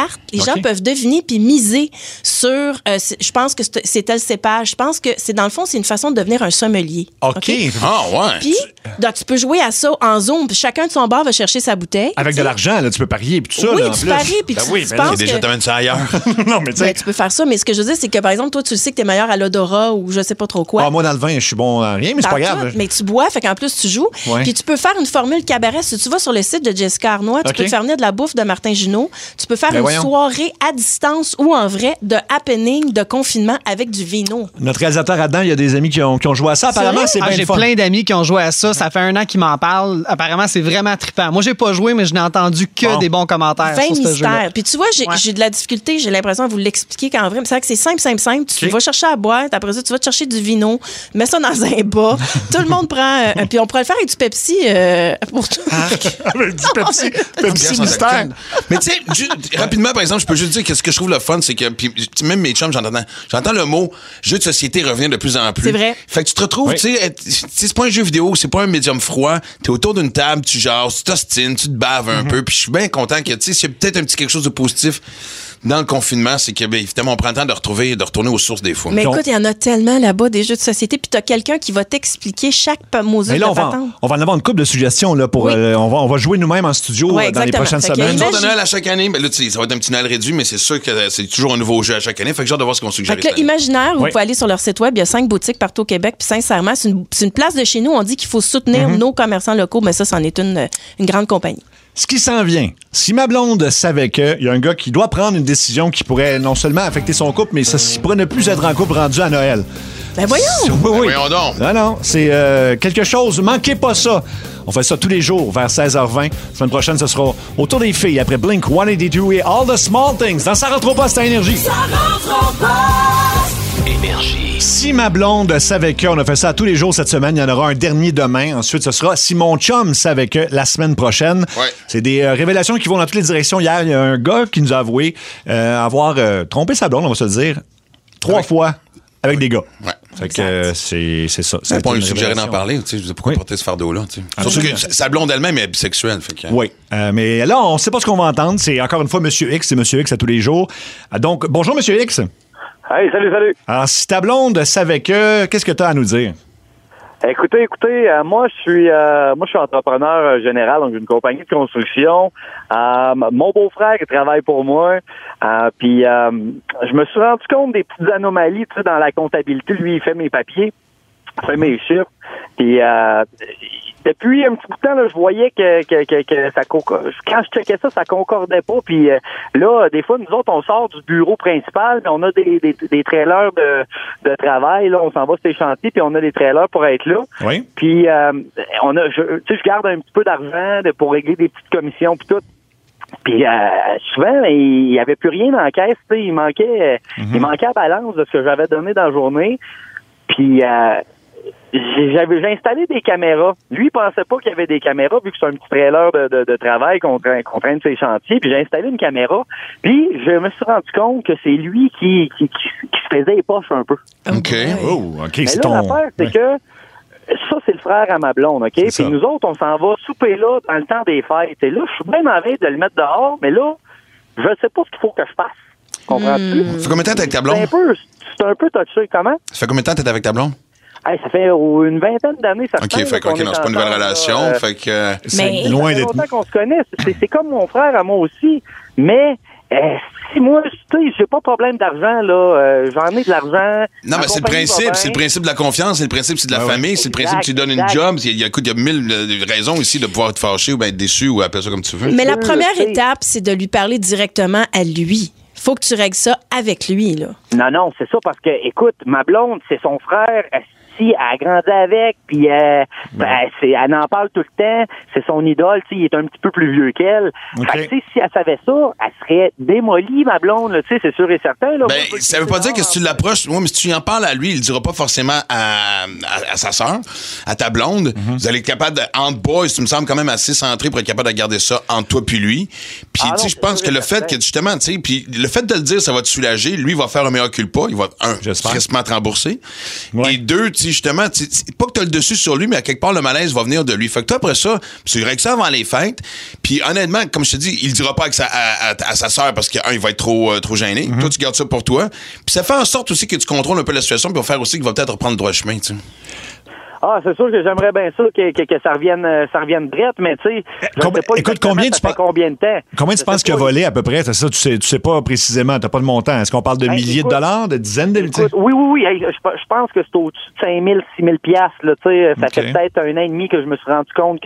carte. Les gens peuvent deviner puis miser sur, je pense que c'est tel cépage. Je pense que dans le fond, c'est une façon de devenir un sommelier. OK. Ah, ouais. Puis, donc, tu peux jouer à ça en Zoom. Puis chacun de son bord va chercher sa bouteille. Avec de l'argent, là, tu peux parier puis tout ça. Oui, là, tu paries puis tu penses que... Déjà, t'amènes ça ailleurs. Non, mais tu sais... Tu peux faire ça, mais ce que je veux dire, c'est que, par exemple, toi, tu sais que t'es meilleur à l'odorat ou je sais pas trop quoi. Ah, moi, dans le vin, je suis bon à rien, mais c'est pas grave. Mais tu bois, fait qu'en plus, tu joues. Ouais. Puis tu peux faire une formule cabaret. Si tu vas sur le site de Jessica Arnois, tu peux te faire venir de la bouffe de Martin Junot. Tu peux faire une soirée à distance ou en vrai de happening, de confinement avec du vino. Notre réalisateur Adam, il y a des amis qui ont joué à ça. Apparemment, c'est bien J'ai fun. plein d'amis qui ont joué à ça. Ça fait 1 an qu'ils m'en parlent. Apparemment, c'est vraiment trippant. Moi, j'ai pas joué, mais je n'ai entendu que des bons commentaires sur ce jeu-là. Puis tu vois, j'ai de la difficulté. J'ai l'impression de vous l'expliquer qu'en vrai, c'est vrai que c'est simple. Tu vas chercher à boire. Après ça, tu vas te chercher du vino. Mets ça dans un bas. Tout le monde prend... puis on pourrait le faire avec du Pepsi pour tout. Avec du Pepsi mystère. Mais tu sais, rapidement, par exemple, je peux juste dire que ce que je trouve le fun, c'est que puis, même mes chums, j'entends le mot jeu de société revenir de plus en plus. C'est vrai. Fait que tu te retrouves, tu sais, c'est pas un jeu vidéo, c'est pas un médium froid. T'es autour d'une table, tu jases, tu t'ostines, tu te baves un peu. Puis je suis bien content que, tu sais, s'il y a peut-être un petit quelque chose de positif dans le confinement, c'est que, bien évidemment, on prend le temps de retourner aux sources des fois. Mais écoute, il y en a tellement là-bas des jeux de société, puis t'as quelqu'un qui va t'expliquer chaque mesure de patente. On va en avoir une couple de suggestions là pour on va jouer nous-mêmes en studio dans les prochaines semaines. Nous autres de Noël à chaque année, mais là, ça va être un petit Noël réduit, mais c'est sûr que c'est toujours un nouveau jeu à chaque année. Fait que j'ai hâte de voir ce qu'on suggère. Fait que Imaginaire, vous pouvez aller sur leur site web, il y a 5 boutiques partout au Québec, puis sincèrement, c'est une place de chez nous. On dit qu'il faut soutenir nos commerçants locaux, mais ça, c'en est une grande compagnie. Ce qui s'en vient, si ma blonde savait qu'il y a un gars qui doit prendre une décision qui pourrait non seulement affecter son couple, mais ça pourrait ne plus être en couple rendu à Noël. Ben voyons! Oui. Voyons donc! Non, c'est quelque chose. Manquez pas ça. On fait ça tous les jours vers 16h20. La semaine prochaine, ce sera autour des filles après Blink 182 et All the Small Things. Dans Ça rentre au poste à Énergie. Ça rentre au poste. Énergie. Si ma blonde savait que, on a fait ça tous les jours cette semaine, il y en aura un dernier demain. Ensuite, ce sera Si mon chum savait que la semaine prochaine. Ouais. C'est des révélations qui vont dans toutes les directions. Hier, il y a un gars qui nous a avoué avoir trompé sa blonde, on va se le dire, 3 fois avec des gars. Ouais. Fait que c'est ça. C'est pas lui suggérer d'en parler, tu sais, je sais pourquoi porter ce fardeau-là, tu sais. Surtout que sa blonde elle-même est bisexuelle, fait que... Oui, mais là, on sait pas ce qu'on va entendre. C'est encore une fois Monsieur X, c'est Monsieur X à tous les jours. Donc, bonjour Monsieur X. Hey, salut. Alors, si ta blonde savait que, qu'est-ce que tu as à nous dire? Écoutez, moi je suis entrepreneur général, donc j'ai une compagnie de construction. Mon beau-frère qui travaille pour moi, puis je me suis rendu compte des petites anomalies, tu sais, dans la comptabilité. Lui, il fait mes papiers, il fait mes chiffres. Puis depuis un petit bout de temps, là, je voyais que ça quand je checkais ça concordait pas. Puis là, des fois, nous autres, on sort du bureau principal, mais on a des trailers de travail. Là, on s'en va sur les chantiers, puis on a des trailers pour être là. Oui. Puis je garde un petit peu d'argent pour régler des petites commissions puis tout. Puis souvent, il y avait plus rien dans la caisse. Tu sais, il manquait la balance de ce que j'avais donné dans la journée. Puis j'ai installé des caméras. Lui, il pensait pas qu'il y avait des caméras, vu que c'est un petit trailer de travail qu'on traîne ses chantiers. Puis j'ai installé une caméra. Puis je me suis rendu compte que c'est lui qui se faisait les poches un peu. OK. Oh, OK, mais c'est là, l'affaire, c'est que ça, c'est le frère à ma blonde, OK? Puis nous autres, on s'en va souper là dans le temps des fêtes. Et là, je suis bien en veille de le mettre dehors, mais là, je sais pas ce qu'il faut que je fasse. Comprends-tu? Ça fait combien de temps t'es avec ta blonde? C'est un peu touché. Comment? Ça fait combien de temps t'es avec ta blonde? Hey, ça fait une vingtaine d'années, ça OK, fait que non, c'est pas une nouvelle relation. Fait que c'est loin d'être. Ça fait longtemps qu'on se connaît. C'est comme mon frère à moi aussi. Mais si moi, tu sais, j'ai pas de problème d'argent, là. J'en ai de l'argent. Non, mais c'est le principe de la confiance, c'est le principe de la famille, c'est le principe que tu donnes une job. Il y a 1000 raisons ici de pouvoir être fâché ou bien être déçu ou appeler ça comme tu veux. Mais la première étape, c'est de lui parler directement à lui. Faut que tu règles ça avec lui, là. Non, c'est ça, parce que, écoute, ma blonde, c'est son frère. Elle a grandi avec, puis elle en parle tout le temps. C'est son idole, tu sais, il est un petit peu plus vieux qu'elle. Okay. Fait que, tu sais, si elle savait ça, elle serait démolie, ma blonde, tu sais, c'est sûr et certain. Là. Ben, ça veut pas dire que si tu l'approches, mais si tu en parles à lui, il le dira pas forcément à sa sœur, à ta blonde. Vous allez être capable de, entre boys, tu me sembles quand même assez centré pour être capable de garder ça entre toi puis lui. Puis, tu sais, je pense que le fait que, justement, tu sais, puis le fait de le dire, ça va te soulager. Lui, il va faire un meilleur culpa. Il va, crissement te rembourser. Ouais. Et 2, tu aussi, justement, c'est pas que t'as le dessus sur lui, mais à quelque part, le malaise va venir de lui. Fait que toi, après ça, tu règles ça avant les fêtes. Puis honnêtement, comme je te dis, il le dira pas à sa sœur parce que, il va être trop gêné. Toi, tu gardes ça pour toi. Puis ça fait en sorte aussi que tu contrôles un peu la situation, puis va faire aussi qu'il va peut-être reprendre le droit chemin, tu sais. Ah, c'est sûr que j'aimerais bien ça que ça revienne drette, mais tu sais, je sais pas. Écoute, combien de temps? Combien tu penses qu'il a volé à peu près? C'est ça, tu sais pas précisément, t'as pas de montant. Est-ce qu'on parle de milliers de dollars, de dizaines de milliers? Oui. Je pense que c'est au-dessus de 5 000, 6 000 piastres, là, tu sais. Ça fait peut-être 1 an et demi que je me suis rendu compte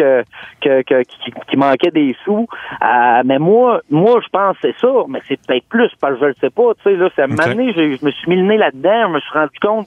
qu'il manquait des sous. Mais moi, je pense que c'est ça, mais c'est peut-être plus, parce que je le sais pas, tu sais, là, c'est à un moment donné, je me suis mis le nez là-dedans, je me suis rendu compte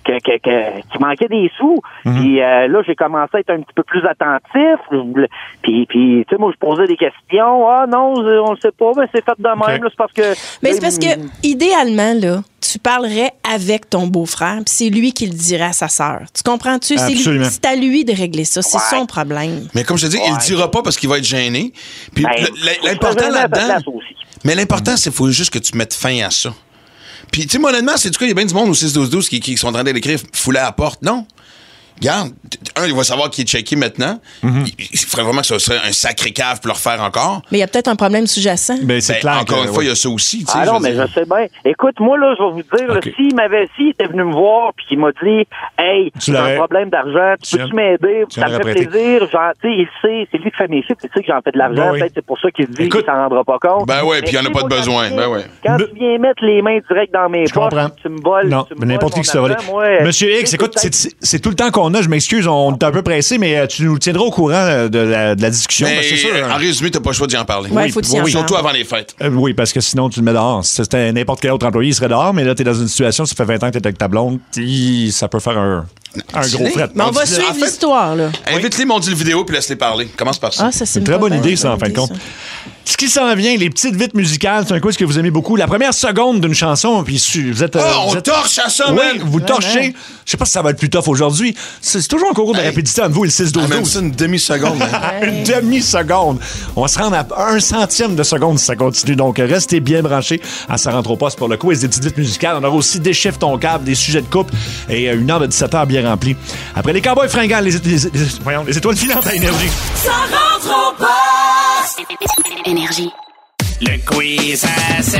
qu'il manquait des sous. Puis là, j'ai commencé à être un petit peu plus attentif. Puis tu sais, moi, je posais des questions. Ah non, on le sait pas, mais c'est fait de même. Là, c'est parce que... Mais c'est parce que, idéalement, là, tu parlerais avec ton beau-frère, puis c'est lui qui le dirait à sa sœur. Tu comprends-tu? C'est à lui de régler ça. C'est son problème. Mais comme je te dis, il le dira pas parce qu'il va être gêné. Puis l'important là-dedans... Mais l'important, c'est qu'il faut juste que tu mettes fin à ça. Puis, tu sais, moi, honnêtement, c'est du coup, il y a bien du monde au 6-12-12 qui sont en train d'écrire « fouler à la porte ». Non. Regarde, il va savoir qu'il est checké maintenant. Il faudrait vraiment que ce serait un sacré cave pour le refaire encore. Mais il y a peut-être un problème sous-jacent. Ben, c'est clair. Encore une fois, il y a ça aussi. Ah non, mais je sais bien. Écoute, moi, là, je vais vous dire, s'il était venu me voir puis qu'il m'a dit « Hey, j'ai un problème d'argent, peux-tu m'aider? Ça me fait plaisir. » Genre, tu sais, il sait, c'est lui qui fait mes chiffres, il sait que j'en fais de l'argent. Peut-être c'est pour ça qu'il dit qu'il s'en rendra pas compte. Ben ouais, puis il n'y en a pas de besoin. Ben ouais. Quand tu viens mettre les mains direct dans mes poches, tu me voles. Non, mais n'importe qui se volait. Monsieur X, écoute, c'est tout le temps qu'on a. Je m'excuse, on est un peu pressé, mais tu nous tiendras au courant de la discussion. Mais c'est sûr, en résumé, t'as pas le choix d'y en parler. Ouais, faut t'y en surtout avant les fêtes. Oui, parce que sinon, tu le mets dehors. Si c'était n'importe quel autre employé, il serait dehors, mais là, t'es dans une situation, ça fait 20 ans que t'es avec ta blonde, ça peut faire un gros fret. Mais on va suivre l'histoire, là. Invite-les, m'ont dit le vidéo, puis laisse-les parler. Commence par ça. Ah, ça, c'est une très bonne idée, ça, en fin de compte. Ce qui s'en vient, les petites vites musicales, c'est un quiz que vous aimez beaucoup. La première seconde d'une chanson, puis vous êtes... on torche à ça, oui, man! Vous torchez. Je sais pas si ça va être plus tough aujourd'hui. C'est toujours un concours de rapidité entre vous et le 6-12-12. Même ça, une demi-seconde. Une demi-seconde. On va se rendre à 1 centième de seconde si ça continue. Donc, restez bien branchés à Ça rentre au poste pour le quiz des petites vites musicales. On aura aussi Déchiffre ton câble, des sujets de couple et 1 heure de 17 heures bien remplie. Après les Cowboys fringants, les étoiles filantes à Énergie. Ça rentre au poste! Énergie. Le quiz à Seb,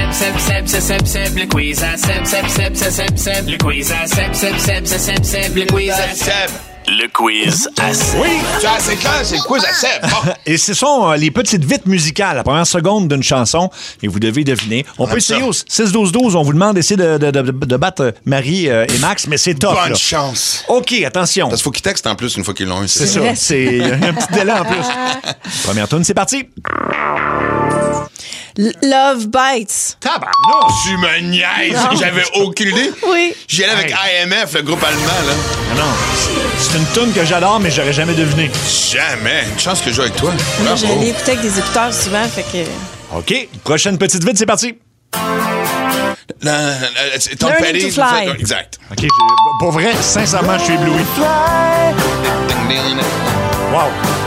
le quiz à Seb, le quiz à Seb, le quiz à Seb. Le quiz à Seb. Oui, c'est clair, c'est le quiz à Seb. Bon. Et ce sont les petites vites musicales, la première seconde d'une chanson, et vous devez deviner. On peut essayer au 6-12-12, on vous demande d'essayer de battre Marie et Max, mais c'est top. Bonne chance. OK, attention. Parce qu'il faut qu'ils textent en plus une fois qu'ils l'ont eu. C'est ça, il y a un petit délai en plus. Première tourne, c'est parti. Love Bites. Tabarnak! Tu me niaises! J'avais aucune idée. Oui. J'y allais avec IMF, le groupe allemand, là. Non. C'est une toune que j'adore, mais j'aurais jamais deviné. Jamais. Une chance que je joue avec toi. Moi, je l'ai écouté avec des écouteurs souvent, fait que... OK. Prochaine petite vite, c'est parti. Tom Petty. To fly. Exact. OK. Pour vrai, sincèrement, je suis ébloui. Wow.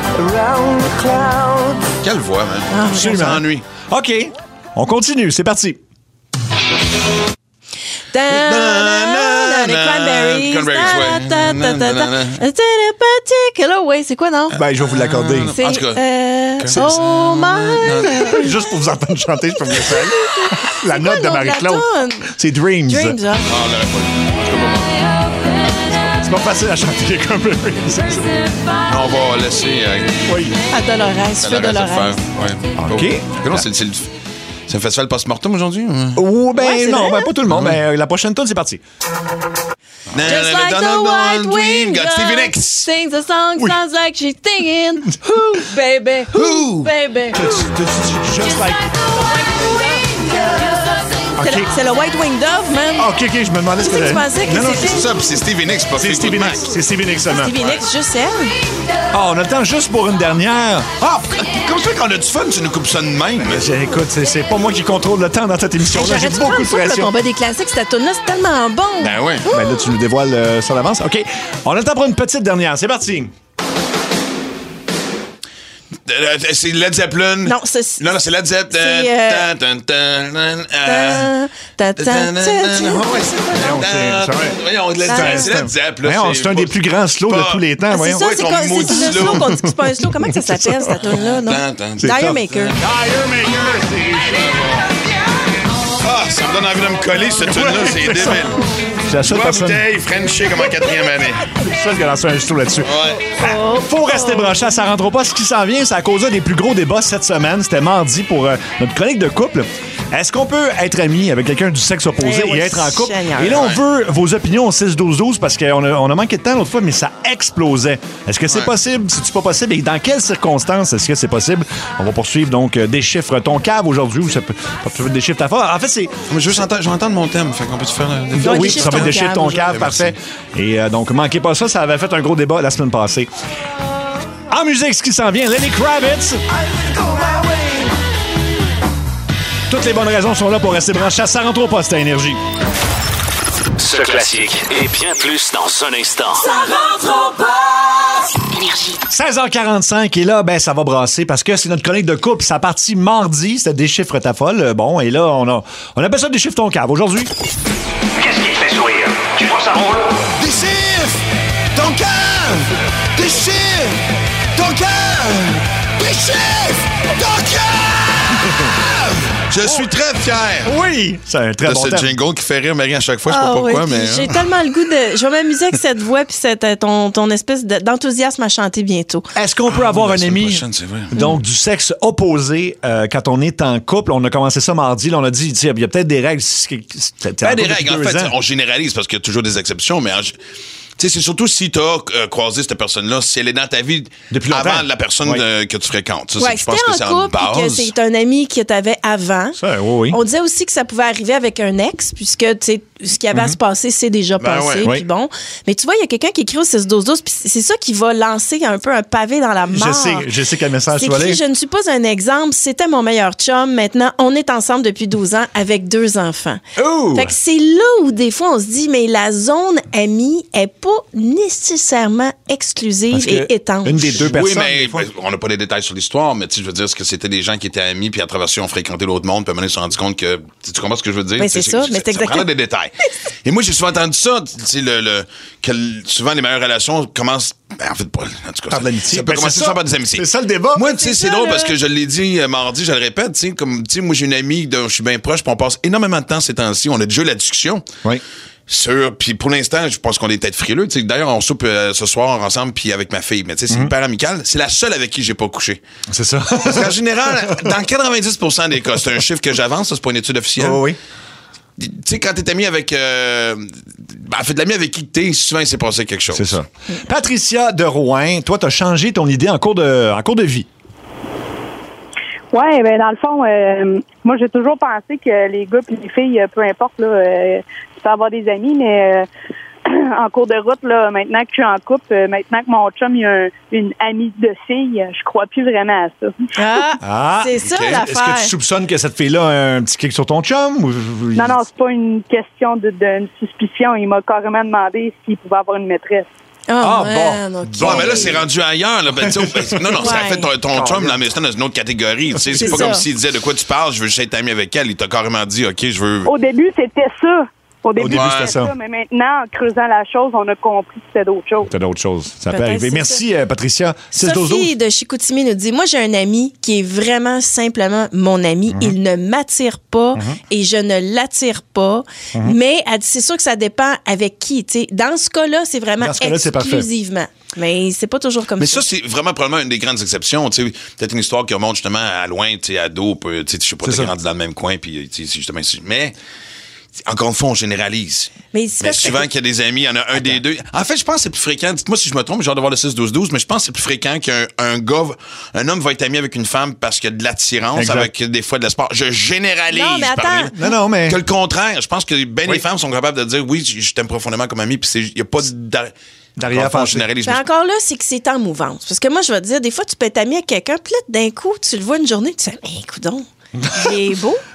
Quelle voix, man. Absolument. Ça ennuie. OK. On continue. C'est parti. Les Cranberries. Particular way. C'est quoi, non? Ben, je vais vous l'accorder. C'est, en tout cas, oh my... Juste pour vous entendre chanter, je peux vous laisser. La note de Marie-Claude. C'est Dreams. Dreams, hein? on l'aurait pas. C'est pas facile à chanter les Cranberries. On va laisser... Oui. À Dolores. Feu Dolores. OK. Non, c'est un festival post-mortem aujourd'hui? Oh, ben Ouais, non, vrai, ben, pas tout le monde. Ben, la prochaine tourne, c'est parti. Just like the white winged dove Stevie Nicks. sings a song, sounds like she's singing. Who, baby? Who, baby? Just like... Okay. C'est le White Winged Dove, man. OK, je me demandais ce que tu pensais que non, c'était? C'est ça, puis c'est Stevie Nicks, pas C'est Stevie Nicks. C'est Stevie Nicks seulement. Stevie Nicks, juste elle. Ah, on a le temps juste pour une dernière. Ah, comme ça qu'on a du fun, tu nous coupes ça de même. Écoute, c'est pas moi qui contrôle le temps dans cette émission-là. J'ai J'aurais-tu beaucoup de prendre ça pour le pression. combat des classiques, cette tune-là, c'est tellement bon. Ben oui. Ben là, tu nous dévoiles sur l'avance. OK. On a le temps pour une petite dernière. C'est parti. C'est Led Zeppelin. Non, c'est Led Zeppelin. C'est un des plus grands slows de tous les temps. C'est ça, c'est le slow qu'on dit que c'est pas un slow. Comment que ça s'appelle, cette tune-là? Dire Maker. Ah, ça me donne envie de me coller, cette tune-là, c'est débile. C'est la seule personne. Bouteille, Frenchie comme en 4e année. C'est ça qui a lancé un slow là-dessus. Faut rester branché, ça rentre pas. Ce qui s'en vient, c'est à cause des plus gros débats cette semaine. C'était mardi pour notre chronique de couple. Est-ce qu'on peut être ami avec quelqu'un du sexe opposé et être en couple? Et là, on veut vos opinions au 6-12-12 parce qu'on a manqué de temps l'autre fois, mais ça explosait. Est-ce que c'est possible? C'est-tu pas possible? Et dans quelles circonstances est-ce que c'est possible? On va poursuivre donc Déchiffre ton cave aujourd'hui. Ou ça peut déchiffre ta femme. En fait, c'est... Je veux entendre mon thème. Fait qu'on peut faire oui, ça va être Déchiffre ton cave. Parfait. Et donc, manquez pas ça. Ça avait fait un gros débat la semaine passée. En musique, ce qui s'en vient, Lenny Kravitz. Toutes les bonnes raisons sont là pour rester branché. Ça rentre au poste à Énergie. Ce classique et bien plus dans un instant. Ça rentre au poste. Énergie. 16h45 et là, ça va brasser parce que c'est notre chronique de couple. Ça a parti mardi, c'était Déchiffre ta folle. Bon, et là, on appelle ça Déchiffre ton cave aujourd'hui. Qu'est-ce qui te fait sourire? Tu trouves ça drôle? Déchiffre ton cave. Déchiffre ton cave. Déchiffre ton cave. Je suis très fier. Oui, c'est un très bon ce thème. jingle qui fait rire Marie à chaque fois. Je sais pas pourquoi, mais... J'ai tellement le goût de... Je vais m'amuser avec cette voix puis ton espèce d'enthousiasme à chanter bientôt. Est-ce qu'on peut avoir un ami vrai. donc du sexe opposé quand on est en couple? On a commencé ça mardi. Là, on a dit, il y a peut-être des règles. Des règles. En fait, on généralise parce qu'il y a toujours des exceptions, mais... Tu sais, c'est surtout si tu as croisé cette personne-là, si elle est dans ta vie depuis avant la personne que tu fréquentes. Ça, je pense que c'est en base. Que c'est un ami que tu avais avant. Ça, oui. On disait aussi que ça pouvait arriver avec un ex, puisque ce qui avait à se passer, c'est déjà passé. Puis bon. Mais tu vois, il y a quelqu'un qui écrit au 6-12-12, puis c'est ça qui va lancer un peu un pavé dans la mare. Je sais quel message tu vas lire. Je ne suis pas un exemple. C'était mon meilleur chum. Maintenant, on est ensemble depuis 12 ans avec 2 enfants. Fait que c'est là où des fois on se dit, mais la zone amie est pas nécessairement exclusive et étanche. Une des deux personnes. Oui, mais on n'a pas les détails sur l'histoire, mais je veux dire, est-ce que c'était des gens qui étaient amis, puis à travers ça, on fréquentait l'autre monde, puis à un moment donné, ils se sont rendus compte que... Tu comprends ce que je veux dire? Ben, c'est ça, mais c'est exactement... Ça prend des détails. Et moi, j'ai souvent entendu ça, que souvent, les meilleures relations commencent... en fait, pas. En tout cas, par l'amitié. Ça peut commencer par des amitiés. C'est ça le débat. Moi, tu sais, c'est drôle parce que je l'ai dit mardi, je le répète, tu sais, moi, j'ai une amie dont je suis bien proche, puis on passe énormément de temps ces temps-ci. On a déjà eu la discussion. Oui. Puis pour l'instant, je pense qu'on est peut-être frileux. D'ailleurs, on soupe ce soir ensemble puis avec ma fille. Mais tu sais, c'est hyper amical. C'est la seule avec qui j'ai pas couché. C'est ça. Parce qu'en général, dans 90% des cas, c'est un chiffre que j'avance, ça, c'est pas une étude officielle. Oh, oui. Tu sais, quand t'es ami avec... en fait, l'ami avec qui t'es, souvent, il s'est passé quelque chose. C'est ça. Patricia de Rouen, toi, t'as changé ton idée en cours de vie. Ouais, ben dans le fond, moi j'ai toujours pensé que les gars et les filles, peu importe, là, tu peux avoir des amis, mais en cours de route, là, maintenant que je suis en couple, maintenant que mon chum il a une amie de fille, je crois plus vraiment à ça. C'est ça l'affaire. Est-ce que tu soupçonnes que cette fille-là a un petit kick sur ton chum? Non, c'est pas une question d'une suspicion. Il m'a carrément demandé s'il pouvait avoir une maîtresse. Bon, mais là, c'est rendu ailleurs. Là. Non, ça a fait ton chum, là, mais c'est dans une autre catégorie. C'est pas comme s'il disait de quoi tu parles, je veux juste être ami avec elle. Il t'a carrément dit, OK, je veux... Au début, c'était ça. Au début, c'était ça. Mais maintenant, en creusant la chose, on a compris que c'était d'autres choses. C'était d'autres choses. Ça peut arriver. Merci, Patricia. Sophie de Chicoutimi nous dit, moi, j'ai un ami qui est vraiment simplement mon ami. Il ne m'attire pas et je ne l'attire pas. Mais elle dit, c'est sûr que ça dépend avec qui. T'sais. Dans ce cas-là, c'est vraiment exclusivement. Mais c'est pas toujours comme ça. Mais ça, c'est vraiment probablement une des grandes exceptions. Peut-être une histoire qui remonte justement à loin, ado, je sais pas, t'as grandi dans le même coin, puis justement... Mais... Encore une fois, on généralise. Mais souvent qu'il y a des amis, il y en a un des deux. En fait, je pense que c'est plus fréquent. Dites-moi si je me trompe, j'ai hâte de voir le 6-12-12, mais je pense que c'est plus fréquent qu'un homme va être ami avec une femme parce qu'il y a de l'attirance, avec des fois de l'espoir. Je généralise. Non, mais attends. Non, mais... Que le contraire. Je pense que bien les femmes sont capables de dire, oui, je t'aime profondément comme ami, puis il n'y a pas d'arrière-pensée. Mais encore là, c'est que c'est en mouvance. Parce que moi, je vais te dire, des fois, tu peux être ami avec quelqu'un, puis là, d'un coup, tu le vois une journée, tu te dis, mais écoute donc. Il est beau.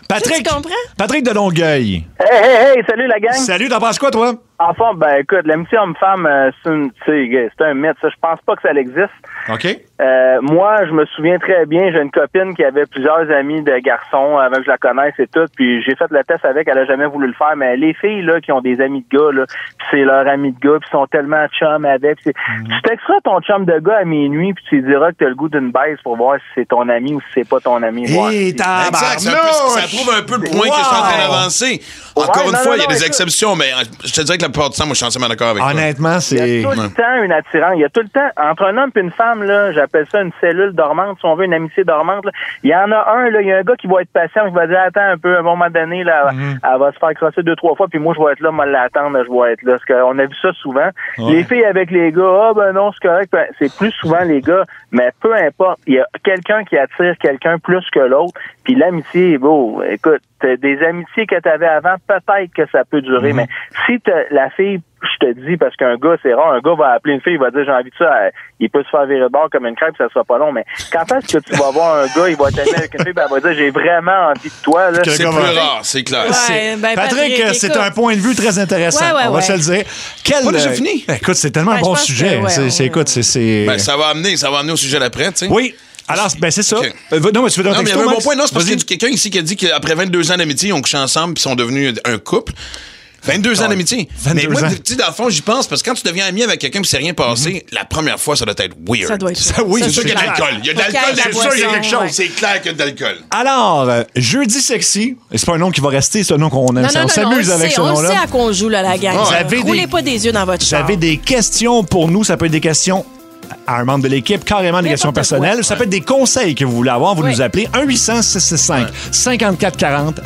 Patrick, tu comprends? Patrick de Longueuil. Hey, salut la gang. Salut, t'en penses quoi, toi? En fond, ben écoute, l'amitié homme-femme, c'est un mythe. Ça, je pense pas que ça existe. OK. Moi, je me souviens très bien, j'ai une copine qui avait plusieurs amis de garçons avant que je la connaisse et tout, puis j'ai fait le test avec, elle a jamais voulu le faire, mais les filles là qui ont des amis de gars, là, puis c'est leur ami de gars, puis sont tellement chum avec, tu texteras ton chum de gars à minuit, puis tu lui diras que t'as le goût d'une baisse pour voir si c'est ton ami ou si c'est pas ton ami. Exact, ça prouve un peu le point que je suis en train d'avancer. Encore une fois, il y a des exceptions, mais je te dirais que la plupart du temps, moi, je suis entièrement d'accord avec toi. Honnêtement, c'est... Il y a tout le temps une attirance. Il y a tout le temps, entre un homme et une femme, là, j'appelle ça une cellule dormante, si on veut, une amitié dormante. Là. Il y en a un, là, il y a un gars qui va être patient, qui va dire, attends un peu, à un moment donné, là, elle va se faire crosser 2-3 fois, puis moi, je vais être là, moi, l'attendre, je vais être là. Parce qu'on a vu ça souvent. Ouais. Les filles avec les gars, ben non, c'est correct. Ben, c'est plus souvent les gars, mais peu importe. Il y a quelqu'un qui attire quelqu'un plus que l'autre, puis l'amitié, bon, écoute, des amitiés que tu avais avant, peut-être que ça peut durer, mais si la fille, je te dis, parce qu'un gars, c'est rare, un gars va appeler une fille, il va dire, j'ai envie de ça, il peut se faire virer de bord comme une crêpe, ça sera pas long, mais quand est-ce que tu vas voir un gars, il va t'aimer avec une fille, ben, elle va dire, j'ai vraiment envie de toi, là. C'est plus rare, c'est clair. Ouais, ben, Patrick, c'est un point de vue très intéressant. On va se le dire. Pas déjà fini. Écoute, c'est tellement un bon sujet. Écoute, c'est... Ben, ça va amener au sujet d'après, tu sais. Oui. Alors, ben c'est ça. Non, mais tu veux donner un texto, mais il y avait un bon point. Non, c'est parce qu'il y a quelqu'un ici qui a dit qu'après 22 ans d'amitié, ils ont couché ensemble puis sont devenus un couple. 22 ans d'amitié. Mais moi, tu sais, dans le fond, j'y pense parce que quand tu deviens ami avec quelqu'un qui s'est rien passé, la première fois, ça doit être weird. Ça doit être ça. Oui, c'est sûr qu'il y a de l'alcool. Il y a de l'alcool, c'est sûr qu'il y a quelque chose. C'est clair qu'il y a de l'alcool. Alors, Jeudi Sexy, et c'est pas un nom qui va rester, c'est un nom qu'on aime. On s'amuse avec ce nom-là. On sait à quoi on joue, là, la gang. Roulez pas des yeux dans votre char. Vous avez des questions pour nous. Ça peut être des questions à un membre de l'équipe, carrément des questions personnelles. Ça peut être des conseils que vous voulez avoir. Vous nous appelez 1-800-665-5440,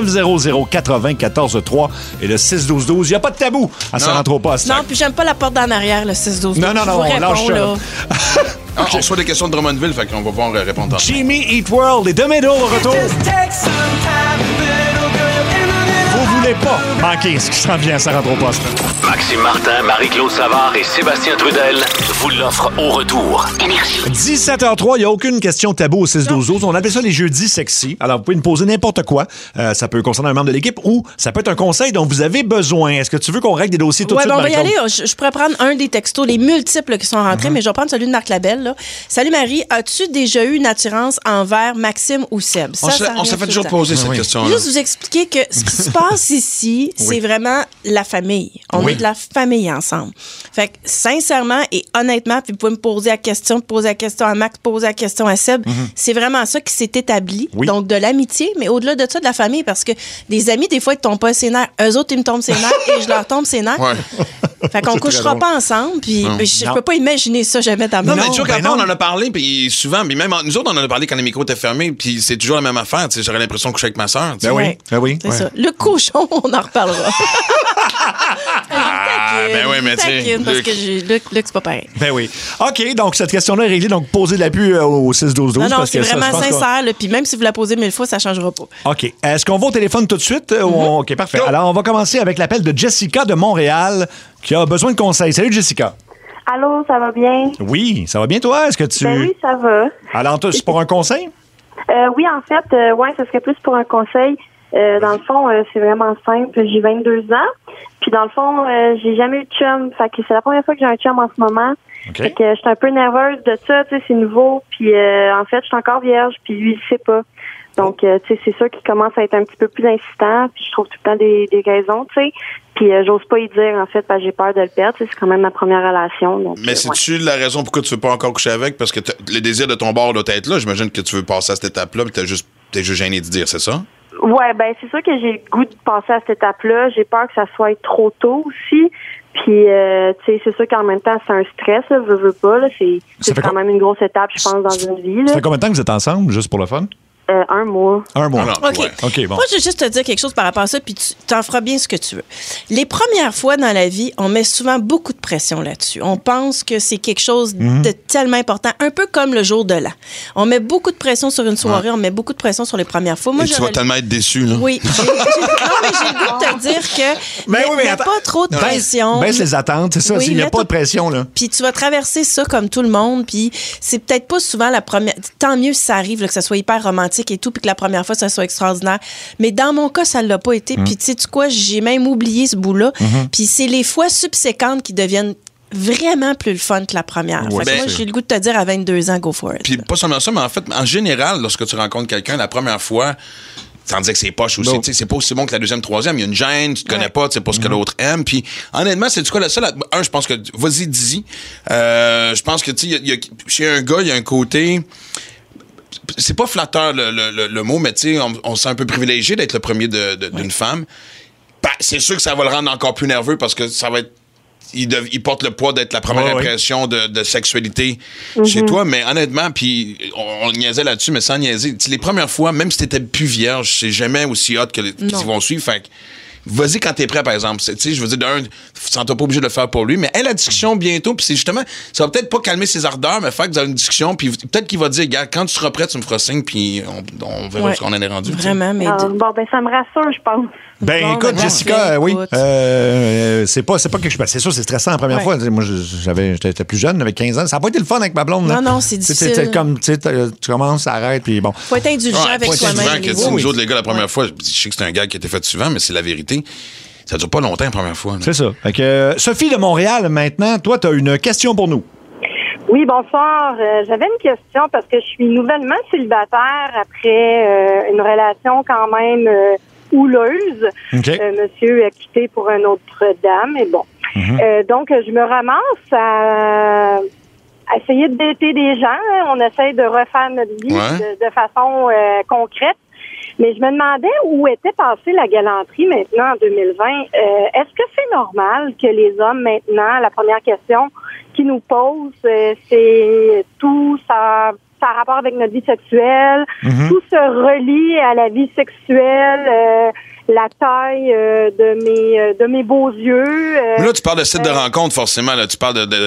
7900-80-14-3 et le 6-12-12. Il n'y a pas de tabou à se rentrer au poste. Non, puis j'aime pas la porte d'en arrière, le 6-12-12. Non, on lâche ça. On reçoit des questions de Drummondville, fait qu'on va pouvoir répondre. Jimmy Eat World et The Middle au retour. Vous voulez pas manquer ce qui s'en vient, ça rentre au poste. Maxime Martin, Marie-Claude Savard et Sébastien Trudel vous l'offrent au retour. Énergie. 17h03, il n'y a aucune question tabou au 6-12-12. On appelle ça les jeudis sexy. Alors, vous pouvez nous poser n'importe quoi. Ça peut concerner un membre de l'équipe ou ça peut être un conseil dont vous avez besoin. Est-ce que tu veux qu'on règle des dossiers tout de suite, on va y aller. Je pourrais prendre un des textos, les multiples qui sont rentrés, mais je vais prendre celui de Marc Labelle. Là. Salut Marie, as-tu déjà eu une attirance envers Maxime ou Seb? On s'est fait toujours poser cette question-là. Juste vous expliquer que ce qui se passe ici, c'est vraiment la famille. On est de la famille ensemble. Fait que sincèrement et honnêtement, puis vous pouvez me poser la question à Max, poser la question à Seb, c'est vraiment ça qui s'est établi. Oui. Donc de l'amitié, mais au-delà de ça, de la famille, parce que des amis, des fois, ils tombent pas ses nerfs. Eux autres, ils me tombent ses nerfs et je leur tombe ses nerfs. Ouais. Fait qu'on couchera pas ensemble, puis je peux pas imaginer ça jamais dans ma vie. Non, mais toujours qu'après, on en a parlé, puis souvent, puis même nous autres, on en a parlé quand les micros étaient fermés, puis c'est toujours la même affaire. J'aurais l'impression de coucher avec ma soeur. Ben oui. C'est ça. Le cochon, on en reparlera. Ben oui, mais tu sais. Parce que Luc, c'est pas pareil. Ben oui. OK, donc cette question-là est réglée. Donc, posez de l'appui au 6-12-12. Non, parce c'est que vraiment sincère. Puis même si vous la posez 1000 fois, ça changera pas. OK. Est-ce qu'on va au téléphone tout de suite? OK, parfait. Alors, on va commencer avec l'appel de Jessica de Montréal qui a besoin de conseils. Salut, Jessica. Allô, ça va bien? Oui, ça va bien, toi? Est-ce que tu... Ben oui, ça va. Alors, c'est pour un conseil? Oui, en fait, ça serait plus pour un conseil. Dans le fond, c'est vraiment simple. J'ai 22 ans. Puis dans le fond, j'ai jamais eu de chum. Fait que c'est la première fois que j'ai un chum en ce moment. Okay. Fait que je suis un peu nerveuse de ça, tu sais, c'est nouveau. Puis en fait, je suis encore vierge, puis lui, il sait pas. Donc, tu sais, c'est ça qui commence à être un petit peu plus insistant. Puis je trouve tout le temps des raisons, tu sais. Puis j'ose pas y dire, en fait, parce que j'ai peur de le perdre. C'est quand même ma première relation. Donc, mais c'est-tu la raison pourquoi tu veux pas encore coucher avec? Parce que le désir de ton bord doit être là. J'imagine que tu veux passer à cette étape-là, mais t'es juste gêné de dire, c'est ça? Ouais, ben c'est sûr que j'ai le goût de passer à cette étape-là. J'ai peur que ça soit trop tôt aussi. Puis, tu sais, c'est sûr qu'en même temps, c'est un stress, là, veux pas. Là, c'est quand même une grosse étape, je pense, dans une vie. Là. Ça fait combien de temps que vous êtes ensemble, juste pour le fun? 1 mois. 1 mois. OK. Ouais. OK, bon. Moi, je veux juste te dire quelque chose par rapport à ça, puis tu t'en feras bien ce que tu veux. Les premières fois dans la vie, on met souvent beaucoup de pression là-dessus. On pense que c'est quelque chose de tellement important, un peu comme le jour de l'an. On met beaucoup de pression sur une soirée, on met beaucoup de pression sur les premières fois. Moi, tu vas tellement être déçu, là. Oui. Non, mais j'ai le goût de te dire que il n'y a pas trop de pression. Baisse les attentes, c'est ça. Il n'y a pas de pression, là. Puis tu vas traverser ça comme tout le monde, puis c'est peut-être pas souvent la première... Tant mieux si ça arrive, là, que ça soit hyper romantique. romantique et tout, puis que la première fois, ça soit extraordinaire. Mais dans mon cas, ça l'a pas été. Puis tu sais quoi, j'ai même oublié ce bout-là. Puis c'est les fois subséquentes qui deviennent vraiment plus le fun que la première. Ouais, fait que moi, j'ai le goût de te dire à 22 ans, go for it. Puis pas seulement ça, mais en fait, en général, lorsque tu rencontres quelqu'un la première fois, sans dire que c'est poche aussi, tu sais, c'est pas aussi bon que la deuxième, troisième. Il y a une gêne, tu te connais pas, tu sais pas ce que l'autre aime. Puis honnêtement, c'est du quoi, je pense que, vas-y, dis-y. Je pense que, tu sais, chez un gars, il y a un côté... C'est pas flatteur le mot, mais tu sais, on se sent un peu privilégié d'être le premier d'une femme. Ben, c'est sûr que ça va le rendre encore plus nerveux parce que ça va être... Il porte le poids d'être la première impression de sexualité chez toi, mais honnêtement, puis on niaisait là-dessus, mais sans niaiser. Les premières fois, même si t'étais plus vierge, c'est jamais aussi hot que les qui vont suivre. Fait que vas-y quand t'es prêt, par exemple. Tu sais, je veux dire, d'un, t'es pas obligé de le faire pour lui, mais la discussion bientôt, puis c'est justement, ça va peut-être pas calmer ses ardeurs, mais faire que vous avez une discussion, puis peut-être qu'il va dire, gars, quand tu seras prêt, tu me feras signe, puis on verra ce qu'on en est rendu. Vraiment, mais... bon, ben ça me rassure, je pense. Ben, écoute, Jessica, oui. C'est pas quelque chose. C'est sûr, c'est stressant la première fois. Moi, j'étais plus jeune, j'avais 15 ans. Ça n'a pas été le fun avec ma blonde. Non, c'est difficile. C'est comme, tu commences, ça arrête, puis bon. Faut être indulgent avec soi-même. Nous autres, les gars, la première fois, je sais que c'est un gars qui a été fait souvent, mais c'est la vérité. Ça dure pas longtemps la première fois. Là. C'est ça. Fait que, Sophie de Montréal, maintenant, toi, tu as une question pour nous. Oui, bonsoir. J'avais une question parce que je suis nouvellement célibataire après une relation quand même houleuse. Okay. Monsieur a quitté pour une autre dame, et bon. Donc, je me ramasse à essayer de dater des gens. On essaye de refaire notre vie de façon concrète. Mais je me demandais où était passée la galanterie maintenant en 2020. Est-ce que c'est normal que les hommes maintenant, la première question qu'ils nous posent, c'est tout ça a rapport avec notre vie sexuelle, tout se relie à la vie sexuelle, la taille de mes beaux yeux. Là, tu parles de site de rencontre, forcément. Là. Tu parles de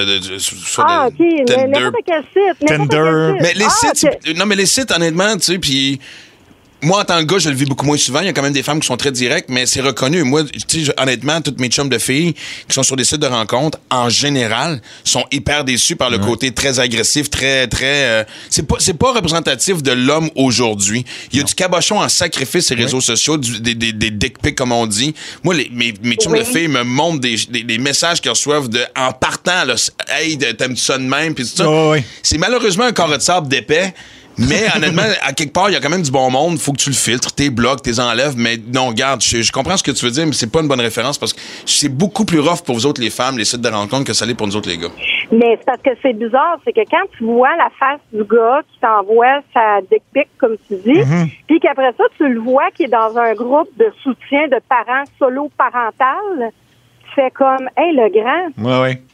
OK. Tinder. N'importe quel site. Tinder. Mais les sites, non, mais les sites, honnêtement, tu sais, puis... Moi, en tant que gars, je le vis beaucoup moins souvent. Il y a quand même des femmes qui sont très directes, mais c'est reconnu. Moi, tu sais, honnêtement, toutes mes chums de filles qui sont sur des sites de rencontres, en général, sont hyper déçus par le côté très agressif, très... c'est pas représentatif de l'homme aujourd'hui. Il y a du cabochon en sacrifice sur les réseaux sociaux, des dick pics, comme on dit. Moi, mes chums de filles me montrent des messages qu'ils reçoivent en partant, là, « Hey, t'aimes-tu ça de même? » Puis tout ça. C'est malheureusement un carré de sable d'épais. Mais honnêtement, à quelque part, il y a quand même du bon monde. Faut que tu le filtres, t'es bloques, t'es enlèves. Mais non, regarde, je comprends ce que tu veux dire, mais c'est pas une bonne référence parce que c'est beaucoup plus rough pour vous autres les femmes, les sites de rencontres, que ça l'est pour nous autres les gars. Mais c'est parce que c'est bizarre, c'est que quand tu vois la face du gars qui t'envoie sa dick pic, comme tu dis, puis qu'après ça, tu le vois qui est dans un groupe de soutien de parents solo-parental, tu fais comme, hey, le grand. Ouais.